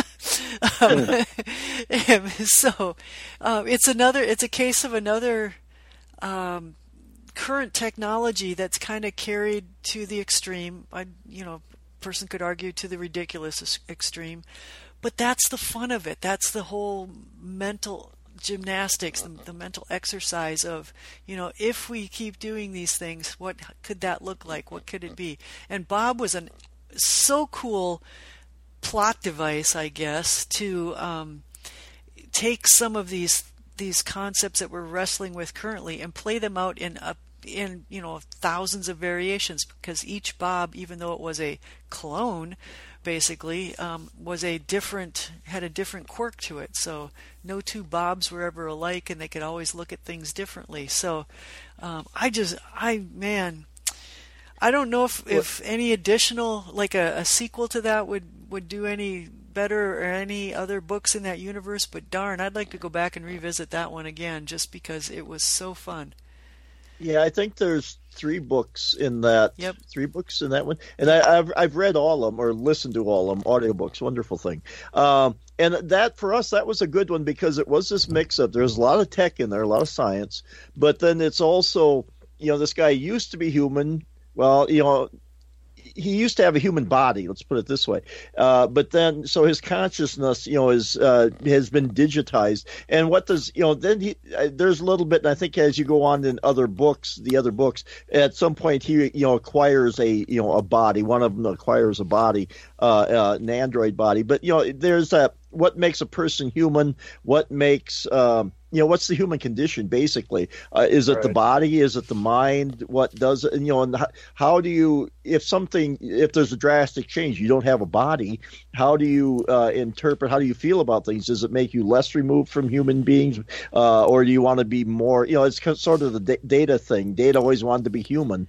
So it's a case of another current technology that's kind of carried to the extreme. Person could argue to the ridiculous extreme, but that's the fun of it. That's the whole mental gymnastics, the mental exercise of, if we keep doing these things, what could that look like? What could it be? And Bob was so cool plot device, I guess, to take some of these concepts that we're wrestling with currently and play them out in thousands of variations, because each Bob, even though it was a clone, basically, had a different quirk to it. So no two Bobs were ever alike, and they could always look at things differently. So I don't know if any additional, like a sequel to that would do any better, or any other books in that universe, but darn, I'd like to go back and revisit that one again, just because it was so fun. Yeah, I think there's 3 books in that. Yep. 3 books in that one, and I've read all of them or listened to all of them. Audiobooks, wonderful thing. And that, for us, that was a good one, because it was this mix-up. There's a lot of tech in there, a lot of science, but then it's also, this guy used to be human. Well, he used to have a human body, let's put it this way. But then, so his consciousness, has been digitized. And what does, then there's a little bit, and I think as you go on in the other books, at some point he, acquires a body. One of them acquires a body, an android body. But, there's that, what makes a person human? What makes, what's the human condition, basically? Is it the body? Is it the mind? What does it, and how do you, if there's a drastic change, you don't have a body, how do you interpret, how do you feel about things? Does it make you less removed from human beings? Or do you want to be more, it's sort of the Data thing. Data always wanted to be human.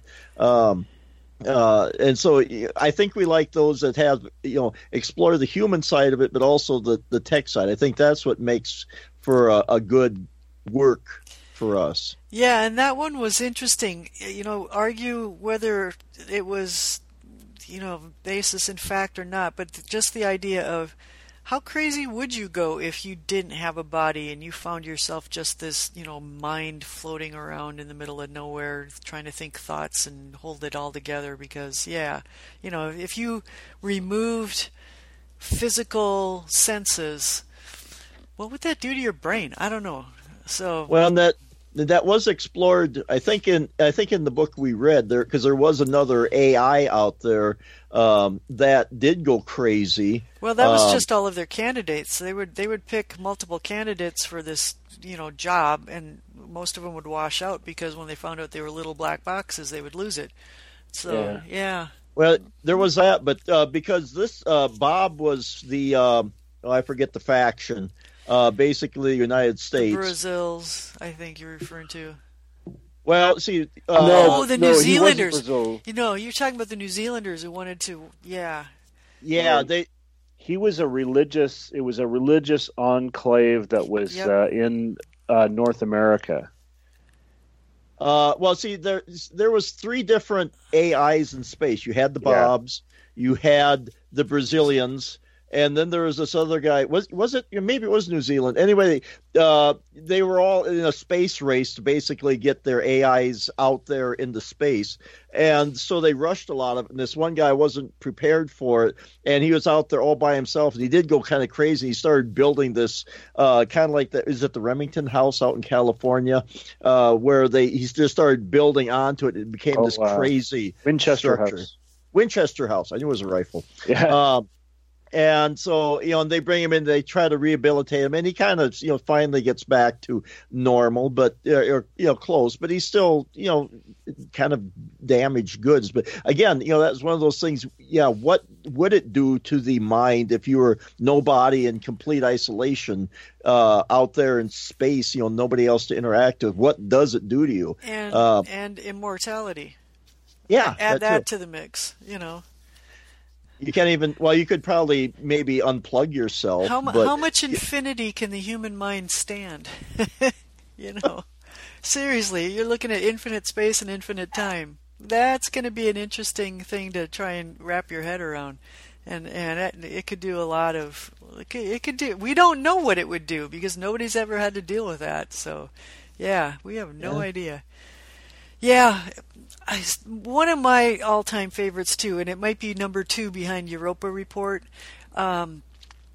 And so I think we like those that have, explore the human side of it, but also the tech side. I think that's what makes for a good work for us. Yeah, and that one was interesting. Argue whether it was, basis in fact or not, but just the idea of how crazy would you go if you didn't have a body and you found yourself just this, mind floating around in the middle of nowhere trying to think thoughts and hold it all together? Because, if you removed physical senses, what would that do to your brain? I don't know. So that was explored, I think in the book we read there, because there was another AI out there that did go crazy. Well, that was just all of their candidates. They would pick multiple candidates for this, job, and most of them would wash out because when they found out they were little black boxes, they would lose it. So yeah. Well, there was that, but because this Bob was the I forget the faction. Basically, the United States. The Brazils, I think you're referring to. Well, see, the New Zealanders. You're talking about the New Zealanders who wanted to. Yeah. He was a religious. It was a religious enclave that was in North America. Well, see, there was 3 different AIs in space. You had the Bobs, you had the Brazilians. And then there was this other guy. Was it? Maybe it was New Zealand. Anyway, they were all in a space race to basically get their AIs out there into space. And so they rushed a lot of it. And this one guy wasn't prepared for it. And he was out there all by himself. And he did go kind of crazy. He started building this kind of like is it the Remington House out in California, where he just started building onto it. It became this crazy Winchester structure. House. Winchester House. I knew it was a rifle. Yeah. And so, and they bring him in, they try to rehabilitate him, and he kind of, finally gets back to normal, but, close, but he's still, kind of damaged goods. But again, that's one of those things. Yeah. What would it do to the mind if you were nobody in complete isolation, out there in space, nobody else to interact with? What does it do to you? And immortality. Yeah. Add that to the mix, You can't even. Well, you could probably maybe unplug yourself. How much infinity can the human mind stand? Seriously, you're looking at infinite space and infinite time. that's going to be an interesting thing to try and wrap your head around. And it could do a lot of, it could do, we don't know what it would do because nobody's ever had to deal with that. So, yeah, we have no idea. Yeah, one of my all-time favorites too, and it might be number 2 behind Europa Report. And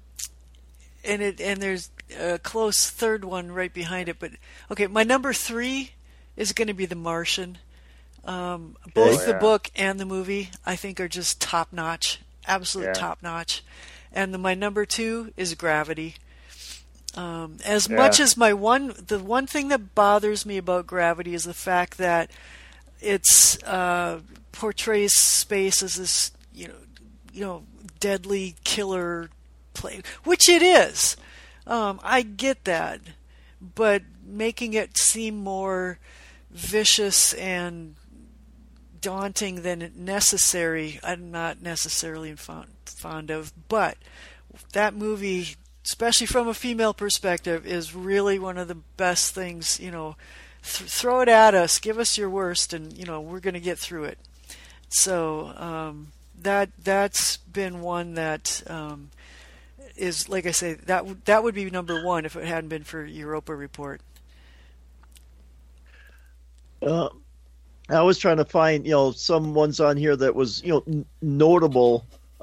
there's a close third one right behind it. But okay, my number 3 is going to be The Martian. Both the book and the movie, I think, are just top-notch, absolute top-notch. And my number 2 is Gravity. Much as the one thing that bothers me about Gravity is the fact that it's portrays space as this, deadly killer play, which it is. I get that, but making it seem more vicious and daunting than necessary, I'm not necessarily fond of. But that movie, especially from a female perspective, is really one of the best things. Throw it at us, give us your worst, and we're going to get through it. So that's been one that is, like I say, that would be number 1 if it hadn't been for Europa Report. I was trying to find some ones on here that was notable.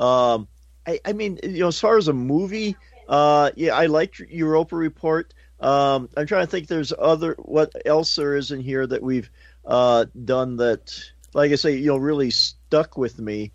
I mean, as far as a movie, I liked Europa Report. I'm trying to think. There's what else there is in here that we've done that, like I say, really stuck with me.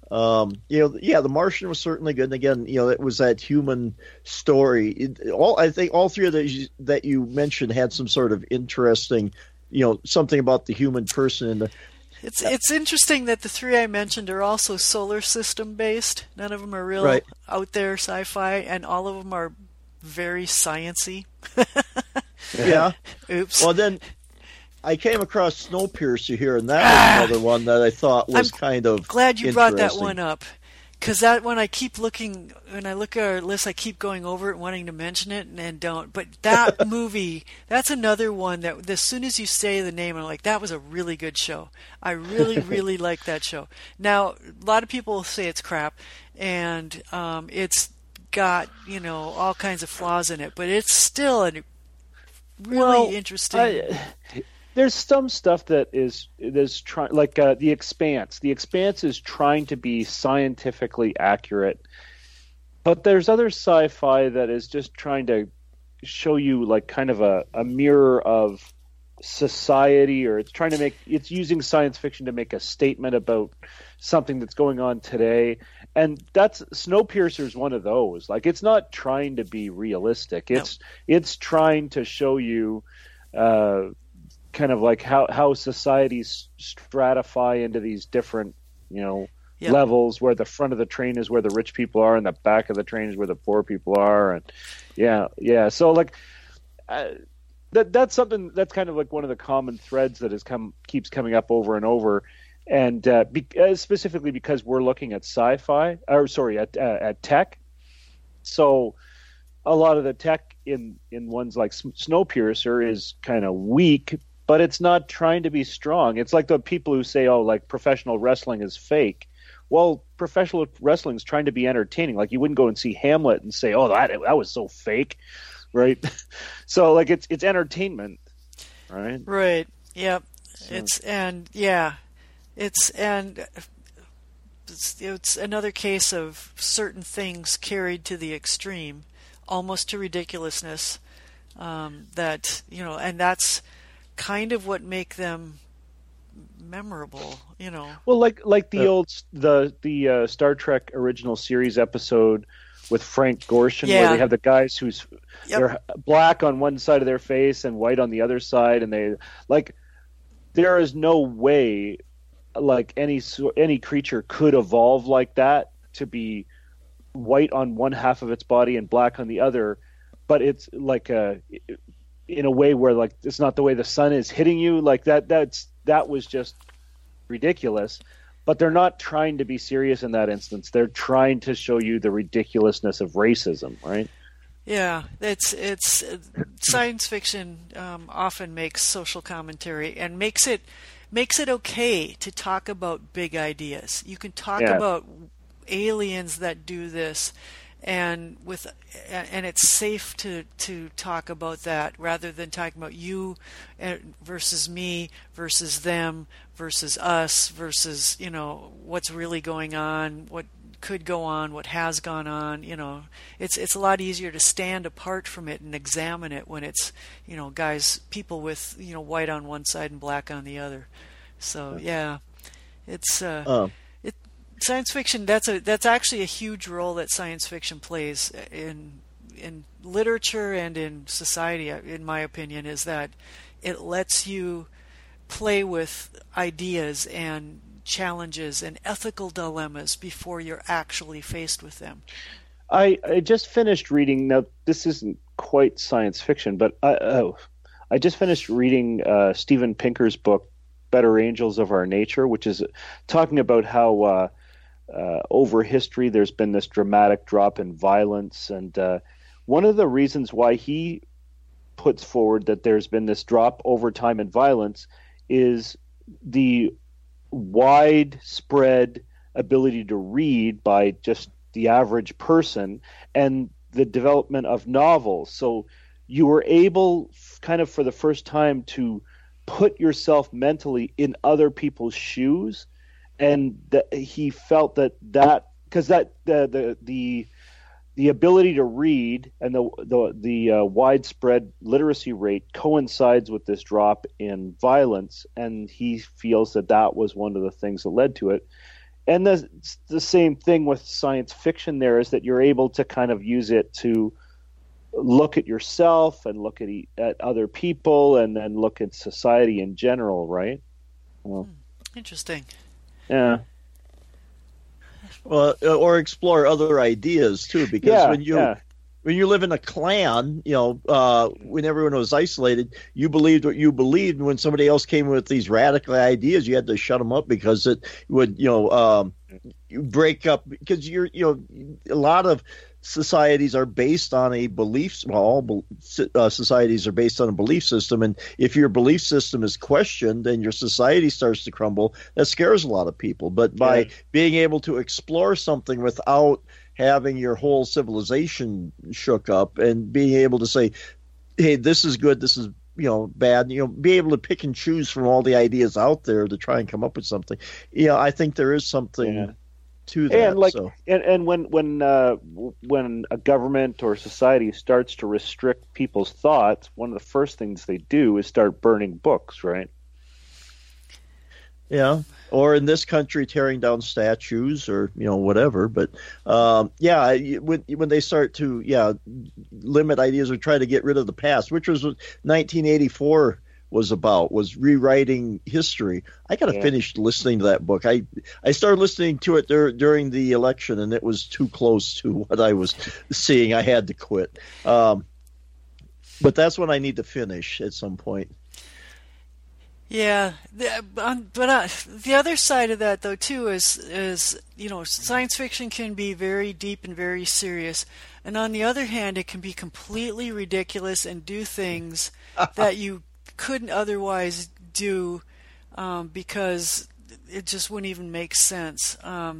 The Martian was certainly good. And again, it was that human story. I think all 3 of those that you mentioned had some sort of interesting, something about the human person in the. It's interesting that the 3 I mentioned are also solar system based. None of them are real out there sci-fi, and all of them are very science-y. Yeah. Oops. Well, then I came across Snowpiercer here, and that was another one that I thought was kind of glad you brought that one up, because that one I keep looking, when I look at our list, I keep going over it, wanting to mention it, and don't. But that movie, that's another one that as soon as you say the name, I'm like, that was a really good show. I really, really like that show. Now, a lot of people say it's crap, and it's got all kinds of flaws in it, but it's still a really interesting. There's some stuff that is trying, like The Expanse. The Expanse is trying to be scientifically accurate, but there's other sci-fi that is just trying to show you like kind of a mirror of society, or it's using science fiction to make a statement about something that's going on today. And that's Snowpiercer is one of those. Like, it's not trying to be realistic. It's trying to show you kind of like how societies stratify into these different levels, where the front of the train is where the rich people are and the back of the train is where the poor people are. And so like that's something that's kind of like one of the common threads that keeps coming up over and over. And specifically because we're looking at at tech. So a lot of the tech in ones like Snowpiercer is kind of weak, but it's not trying to be strong. It's like the people who say, like professional wrestling is fake. Well, professional wrestling is trying to be entertaining. Like, you wouldn't go and see Hamlet and say, that was so fake, right? So like it's entertainment, right? Right. Yep. So. It's another case of certain things carried to the extreme, almost to ridiculousness. And that's kind of what make them memorable. Well, like the Star Trek original series episode with Frank Gorshin, where they have the guys they're black on one side of their face and white on the other side, and there is no way like any creature could evolve like that, to be white on one half of its body and black on the other, but it's like in a way where like it's not the way the sun is hitting you, like that was just ridiculous. But they're not trying to be serious in that instance. They're trying to show you the ridiculousness of racism, right? Yeah, it's science fiction often makes social commentary and makes it makes it okay to talk about big ideas. You can talk Yeah. about aliens that do this, and it's safe to talk about that rather than talking about you versus me versus them versus us versus what's really going on, what could go on, what has gone on. It's a lot easier to stand apart from it and examine it when it's people with white on one side and black on the other. So yeah, it's science fiction. That's actually a huge role that science fiction plays in literature and in society. In my opinion, is that it lets you play with ideas and challenges and ethical dilemmas before you're actually faced with them. I just finished reading. Now, this isn't quite science fiction, but I just finished reading Steven Pinker's book, Better Angels of Our Nature, which is talking about how over history there's been this dramatic drop in violence. And one of the reasons why he puts forward that there's been this drop over time in violence is the widespread ability to read by just the average person and the development of novels. So you were able kind of for the first time to put yourself mentally in other people's shoes, and that he felt that because the ability to read and the widespread literacy rate coincides with this drop in violence, and he feels that was one of the things that led to it. And the same thing with science fiction there is that you're able to kind of use it to look at yourself and look at other people and then look at society in general, right? Well, interesting. Yeah. Well, or explore other ideas too, because when you live in a clan, when everyone was isolated, you believed what you believed. And when somebody else came with these radical ideas, you had to shut them up because it would, break up. Because a lot of societies are based on a belief. Well, all societies are based on a belief system, and if your belief system is questioned, then your society starts to crumble. That scares a lot of people. But by being able to explore something without having your whole civilization shook up, and being able to say, "Hey, this is good. This is bad." Be able to pick and choose from all the ideas out there to try and come up with something. I think there is something. Yeah. To that, and when a government or society starts to restrict people's thoughts, one of the first things they do is start burning books, right? Yeah, or in this country, tearing down statues or whatever. But when they start to limit ideas or try to get rid of the past, which was what 1984 was rewriting history. I got to finish listening to that book. I started listening to it during the election, and it was too close to what I was seeing. I had to quit. But that's what I need to finish at some point. Yeah, but the other side of that, though, too, is science fiction can be very deep and very serious, and on the other hand, it can be completely ridiculous and do things that you couldn't otherwise do because it just wouldn't even make sense.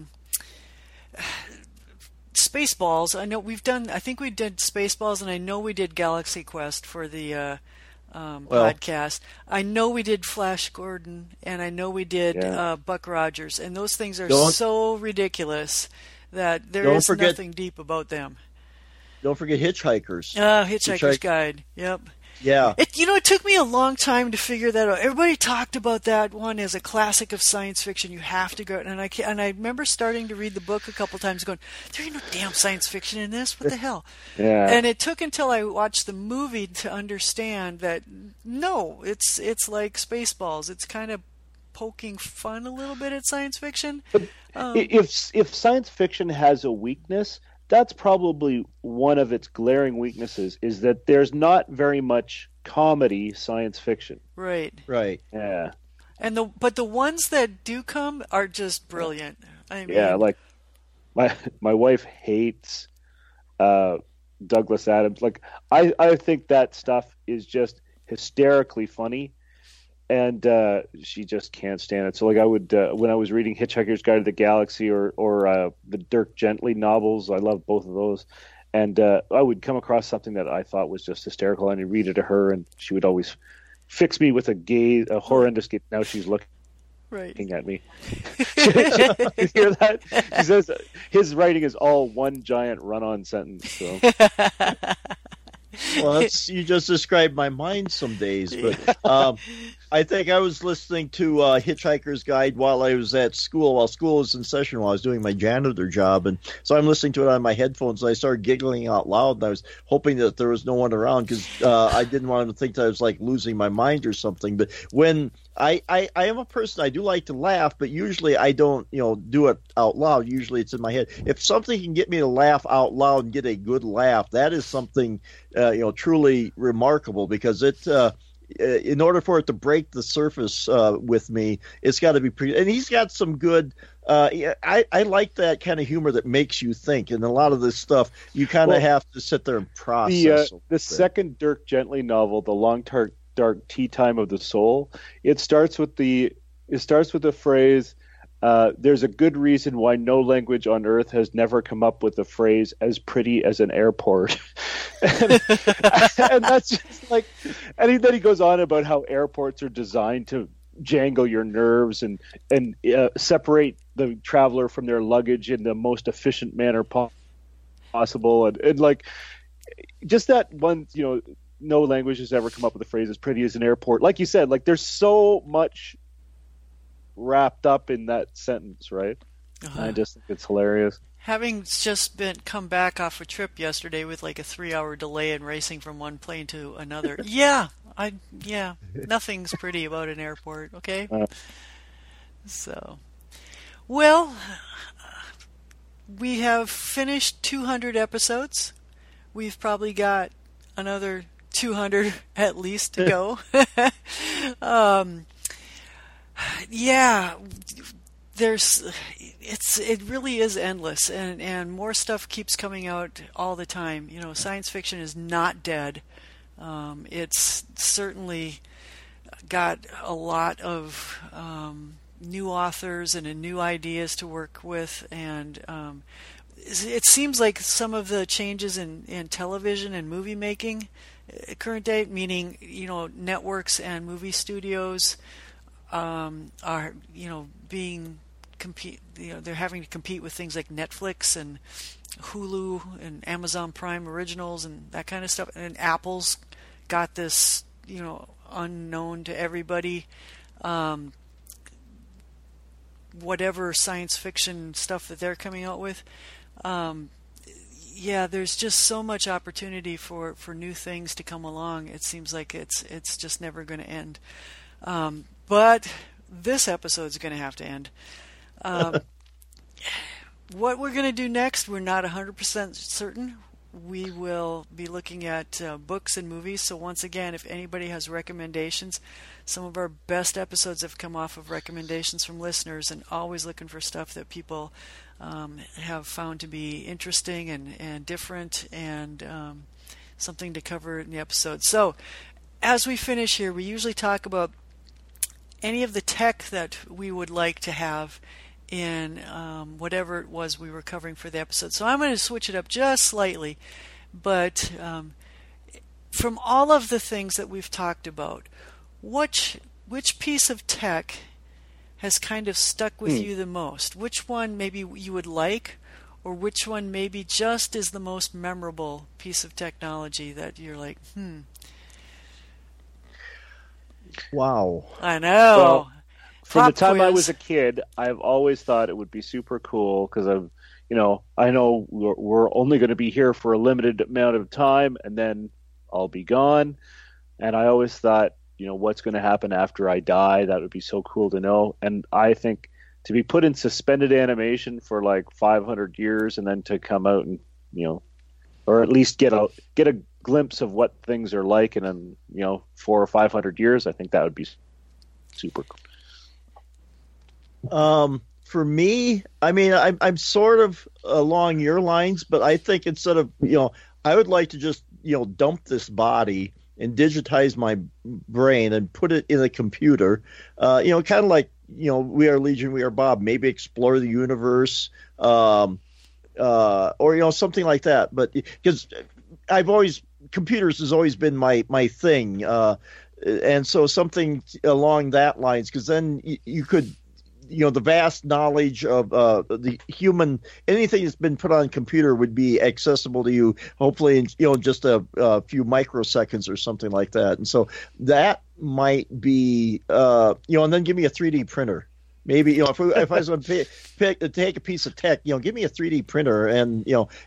Spaceballs, I think we did Spaceballs, and I know we did Galaxy Quest for the podcast. I know we did Flash Gordon, and I know we did Buck Rogers, and those things are so ridiculous that there is nothing deep about them. Don't forget Hitchhikers. Hitchhiker's Guide. Yep. Yeah. It took me a long time to figure that out. Everybody talked about that one as a classic of science fiction. You have to go, and I remember starting to read the book a couple times, going, "There ain't no damn science fiction in this. What the hell?" Yeah. And it took until I watched the movie to understand that no, it's like Spaceballs. It's kind of poking fun a little bit at science fiction. But if science fiction has a weakness, that's probably one of its glaring weaknesses, is that there's not very much comedy science fiction. Right. Yeah. And the ones that do come are just brilliant. I mean, like my wife hates Douglas Adams. Like I think that stuff is just hysterically funny. and she just can't stand it. So like I would when I was reading Hitchhiker's Guide to the Galaxy or the Dirk Gently novels, I love both of those. And I would come across something that I thought was just hysterical, and I'd read it to her, and she would always fix me with a horrendous gaze. Now she's looking at me. You hear that? He says his writing is all one giant run-on sentence. So. Well, you just described my mind some days, but I think I was listening to Hitchhiker's Guide while I was at school, while school was in session, while I was doing my janitor job, and so I'm listening to it on my headphones, and I started giggling out loud, and I was hoping that there was no one around, because I didn't want them to think that I was like losing my mind or something. But when I am a person, I do like to laugh, but usually I don't, do it out loud. Usually it's in my head. If something can get me to laugh out loud and get a good laugh, that is something, truly remarkable, because it, in order for it to break the surface with me, it's got to be and he's got some good. I like that kind of humor that makes you think, and a lot of this stuff you kind of have to sit there and process. The second Dirk Gently novel, The Long Dark Tea Time of the Soul, it starts with the phrase, there's a good reason why no language on earth has never come up with a phrase as pretty as an airport. and that's just like, and then he goes on about how airports are designed to jangle your nerves and separate the traveler from their luggage in the most efficient manner possible. And like, just that one, no language has ever come up with a phrase as pretty as an airport. Like you said, like there's so much wrapped up in that sentence, right? I just think it's hilarious. Having just come back off a trip yesterday with like a 3-hour delay and racing from one plane to another. Nothing's pretty about an airport, okay? So, well, we have finished 200 episodes. We've probably got another 200 at least to go. It really is endless, and more stuff keeps coming out all the time. Science fiction is not dead. It's certainly got a lot of new authors and new ideas to work with, and it seems like some of the changes in television and movie making current day, meaning networks and movie studios are being they're having to compete with things like Netflix and Hulu and Amazon Prime Originals and that kind of stuff. And Apple's got this unknown to everybody whatever science fiction stuff that they're coming out with. There's just so much opportunity for new things to come along. It seems like it's just never going to end. But this episode's going to have to end. What we're going to do next, we're not 100% certain. We will be looking at books and movies. So once again, if anybody has recommendations, some of our best episodes have come off of recommendations from listeners, and always looking for stuff that people have found to be interesting and different, and something to cover in the episode. So as we finish here, we usually talk about any of the tech that we would like to have in whatever it was we were covering for the episode. So I'm going to switch it up just slightly, but from all of the things that we've talked about, which piece of tech has kind of stuck with you the most? Which one maybe you would like, or which one maybe just is the most memorable piece of technology that you're like, Wow. I know. Well, from Pop the time I quiz. was a kid, I've always thought it would be super cool because I know we're only going to be here for a limited amount of time, and then I'll be gone. And I always thought, what's going to happen after I die? That would be so cool to know. And I think to be put in suspended animation for like 500 years and then to come out and, or at least get a glimpse of what things are like in 400 or 500 years, I think that would be super cool. For me, I mean, I'm sort of along your lines, but I think instead of, I would like to just, dump this body and digitize my brain and put it in a computer, kind of like, We Are Legion, We Are Bob, maybe explore the universe, or something like that. But because computers has always been my thing, and so something along that lines, because then you could, the vast knowledge of the human, anything that's been put on a computer would be accessible to you, hopefully in just a few microseconds or something like that. And so that might be, and then give me a 3D printer. Maybe, if I was going to take a piece of tech, give me a 3D printer and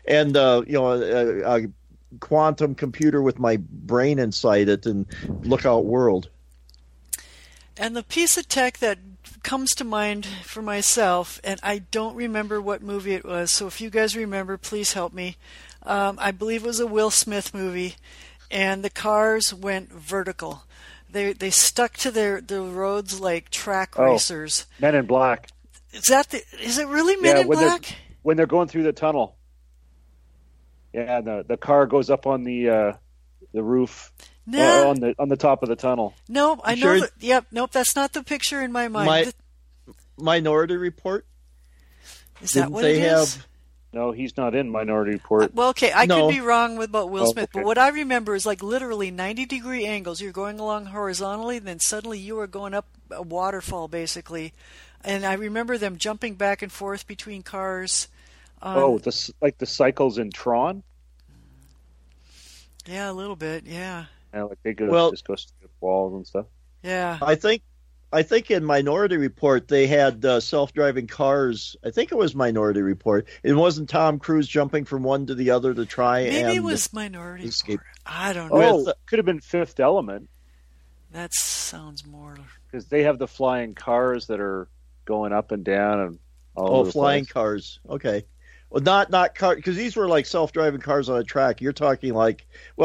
a quantum computer with my brain inside it and lookout world. And the piece of tech that comes to mind for myself, and I don't remember what movie it was, so if you guys remember, please help me. I believe it was a Will Smith movie, and the cars went vertical. They stuck to the roads like track racers. Men in Black. Is it really Men in Black? When they're going through the tunnel. Yeah, the car goes up on the roof. No. On the top of the tunnel. No, I know. Yep, nope, that's not the picture in my mind. Minority Report? Is that what it is? No, he's not in Minority Report. Well, okay, I could be wrong about Will Smith, okay. But what I remember is like literally 90-degree angles. You're going along horizontally, and then suddenly you are going up a waterfall, basically. And I remember them jumping back and forth between cars. Like the cycles in Tron? Yeah, a little bit, yeah. Yeah, like they just go through walls and stuff. Yeah. I think in Minority Report they had self-driving cars. I think it was Minority Report. It wasn't Tom Cruise jumping from one to the other to try Maybe it was Minority escape. Report. I don't know. Could have been Fifth Element. That sounds more... Because they have the flying cars that are going up and down and all over the flying place. Cars. Okay. Well, not car, because these were like self-driving cars on a track. You're talking like,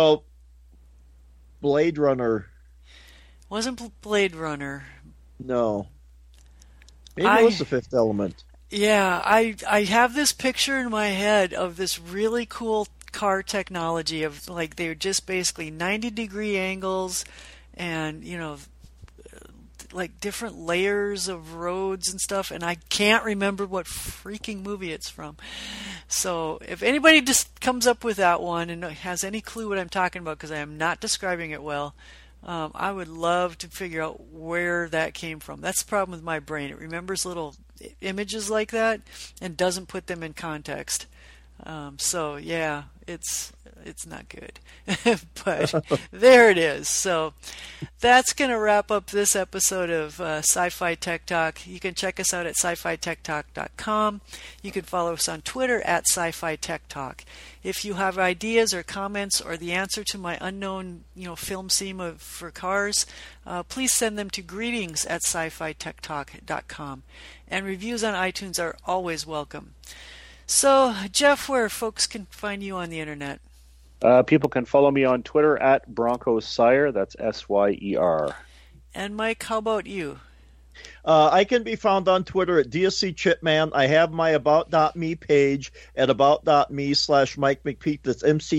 Blade Runner. Wasn't Blade Runner. No. Maybe it was the Fifth Element. Yeah, I have this picture in my head of this really cool car technology of like they're just basically 90-degree angles and, like different layers of roads and stuff, and I can't remember what freaking movie it's from. So if anybody just comes up with that one and has any clue what I'm talking about, because I am not describing it well, I would love to figure out where that came from. That's the problem with my brain. It remembers little images like that and doesn't put them in context. So yeah, it's not good. But there it is. So that's going to wrap up this episode of Sci-Fi Tech Talk. You can check us out at sci-fi-tech-talk.com. You can follow us on Twitter at Sci-Fi Tech Talk. If you have ideas or comments or the answer to my unknown, film theme for cars, please send them to greetings at sci-fi-tech-talk.com. And reviews on iTunes are always welcome. So, Jeff, where folks can find you on the internet? People can follow me on Twitter at Broncos Sire. That's SYER. And Mike, how about you? I can be found on Twitter at DSC Chipman. I have my About.me page at about.me/Mike McPeak. That's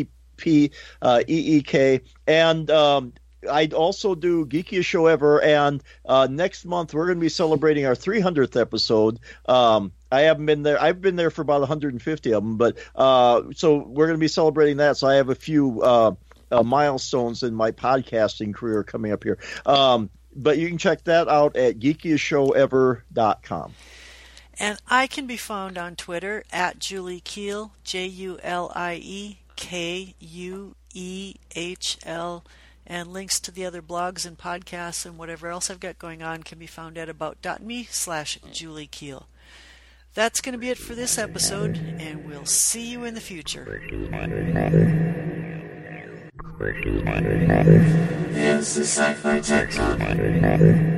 MCPEEK. And I also do Geekiest Show Ever. And next month we're going to be celebrating our 300th episode. I haven't been there. I've been there for about 150 of them, but so we're going to be celebrating that. So I have a few milestones in my podcasting career coming up here. But you can check that out at geekiestshowever.com. And I can be found on Twitter at Julie Kuehl, JulieKuehl, and links to the other blogs and podcasts and whatever else I've got going on can be found at about.me/Julie Kuehl. That's going to be it for this episode, and we'll see you in the future. It's the Sci-Fi Tech Talk.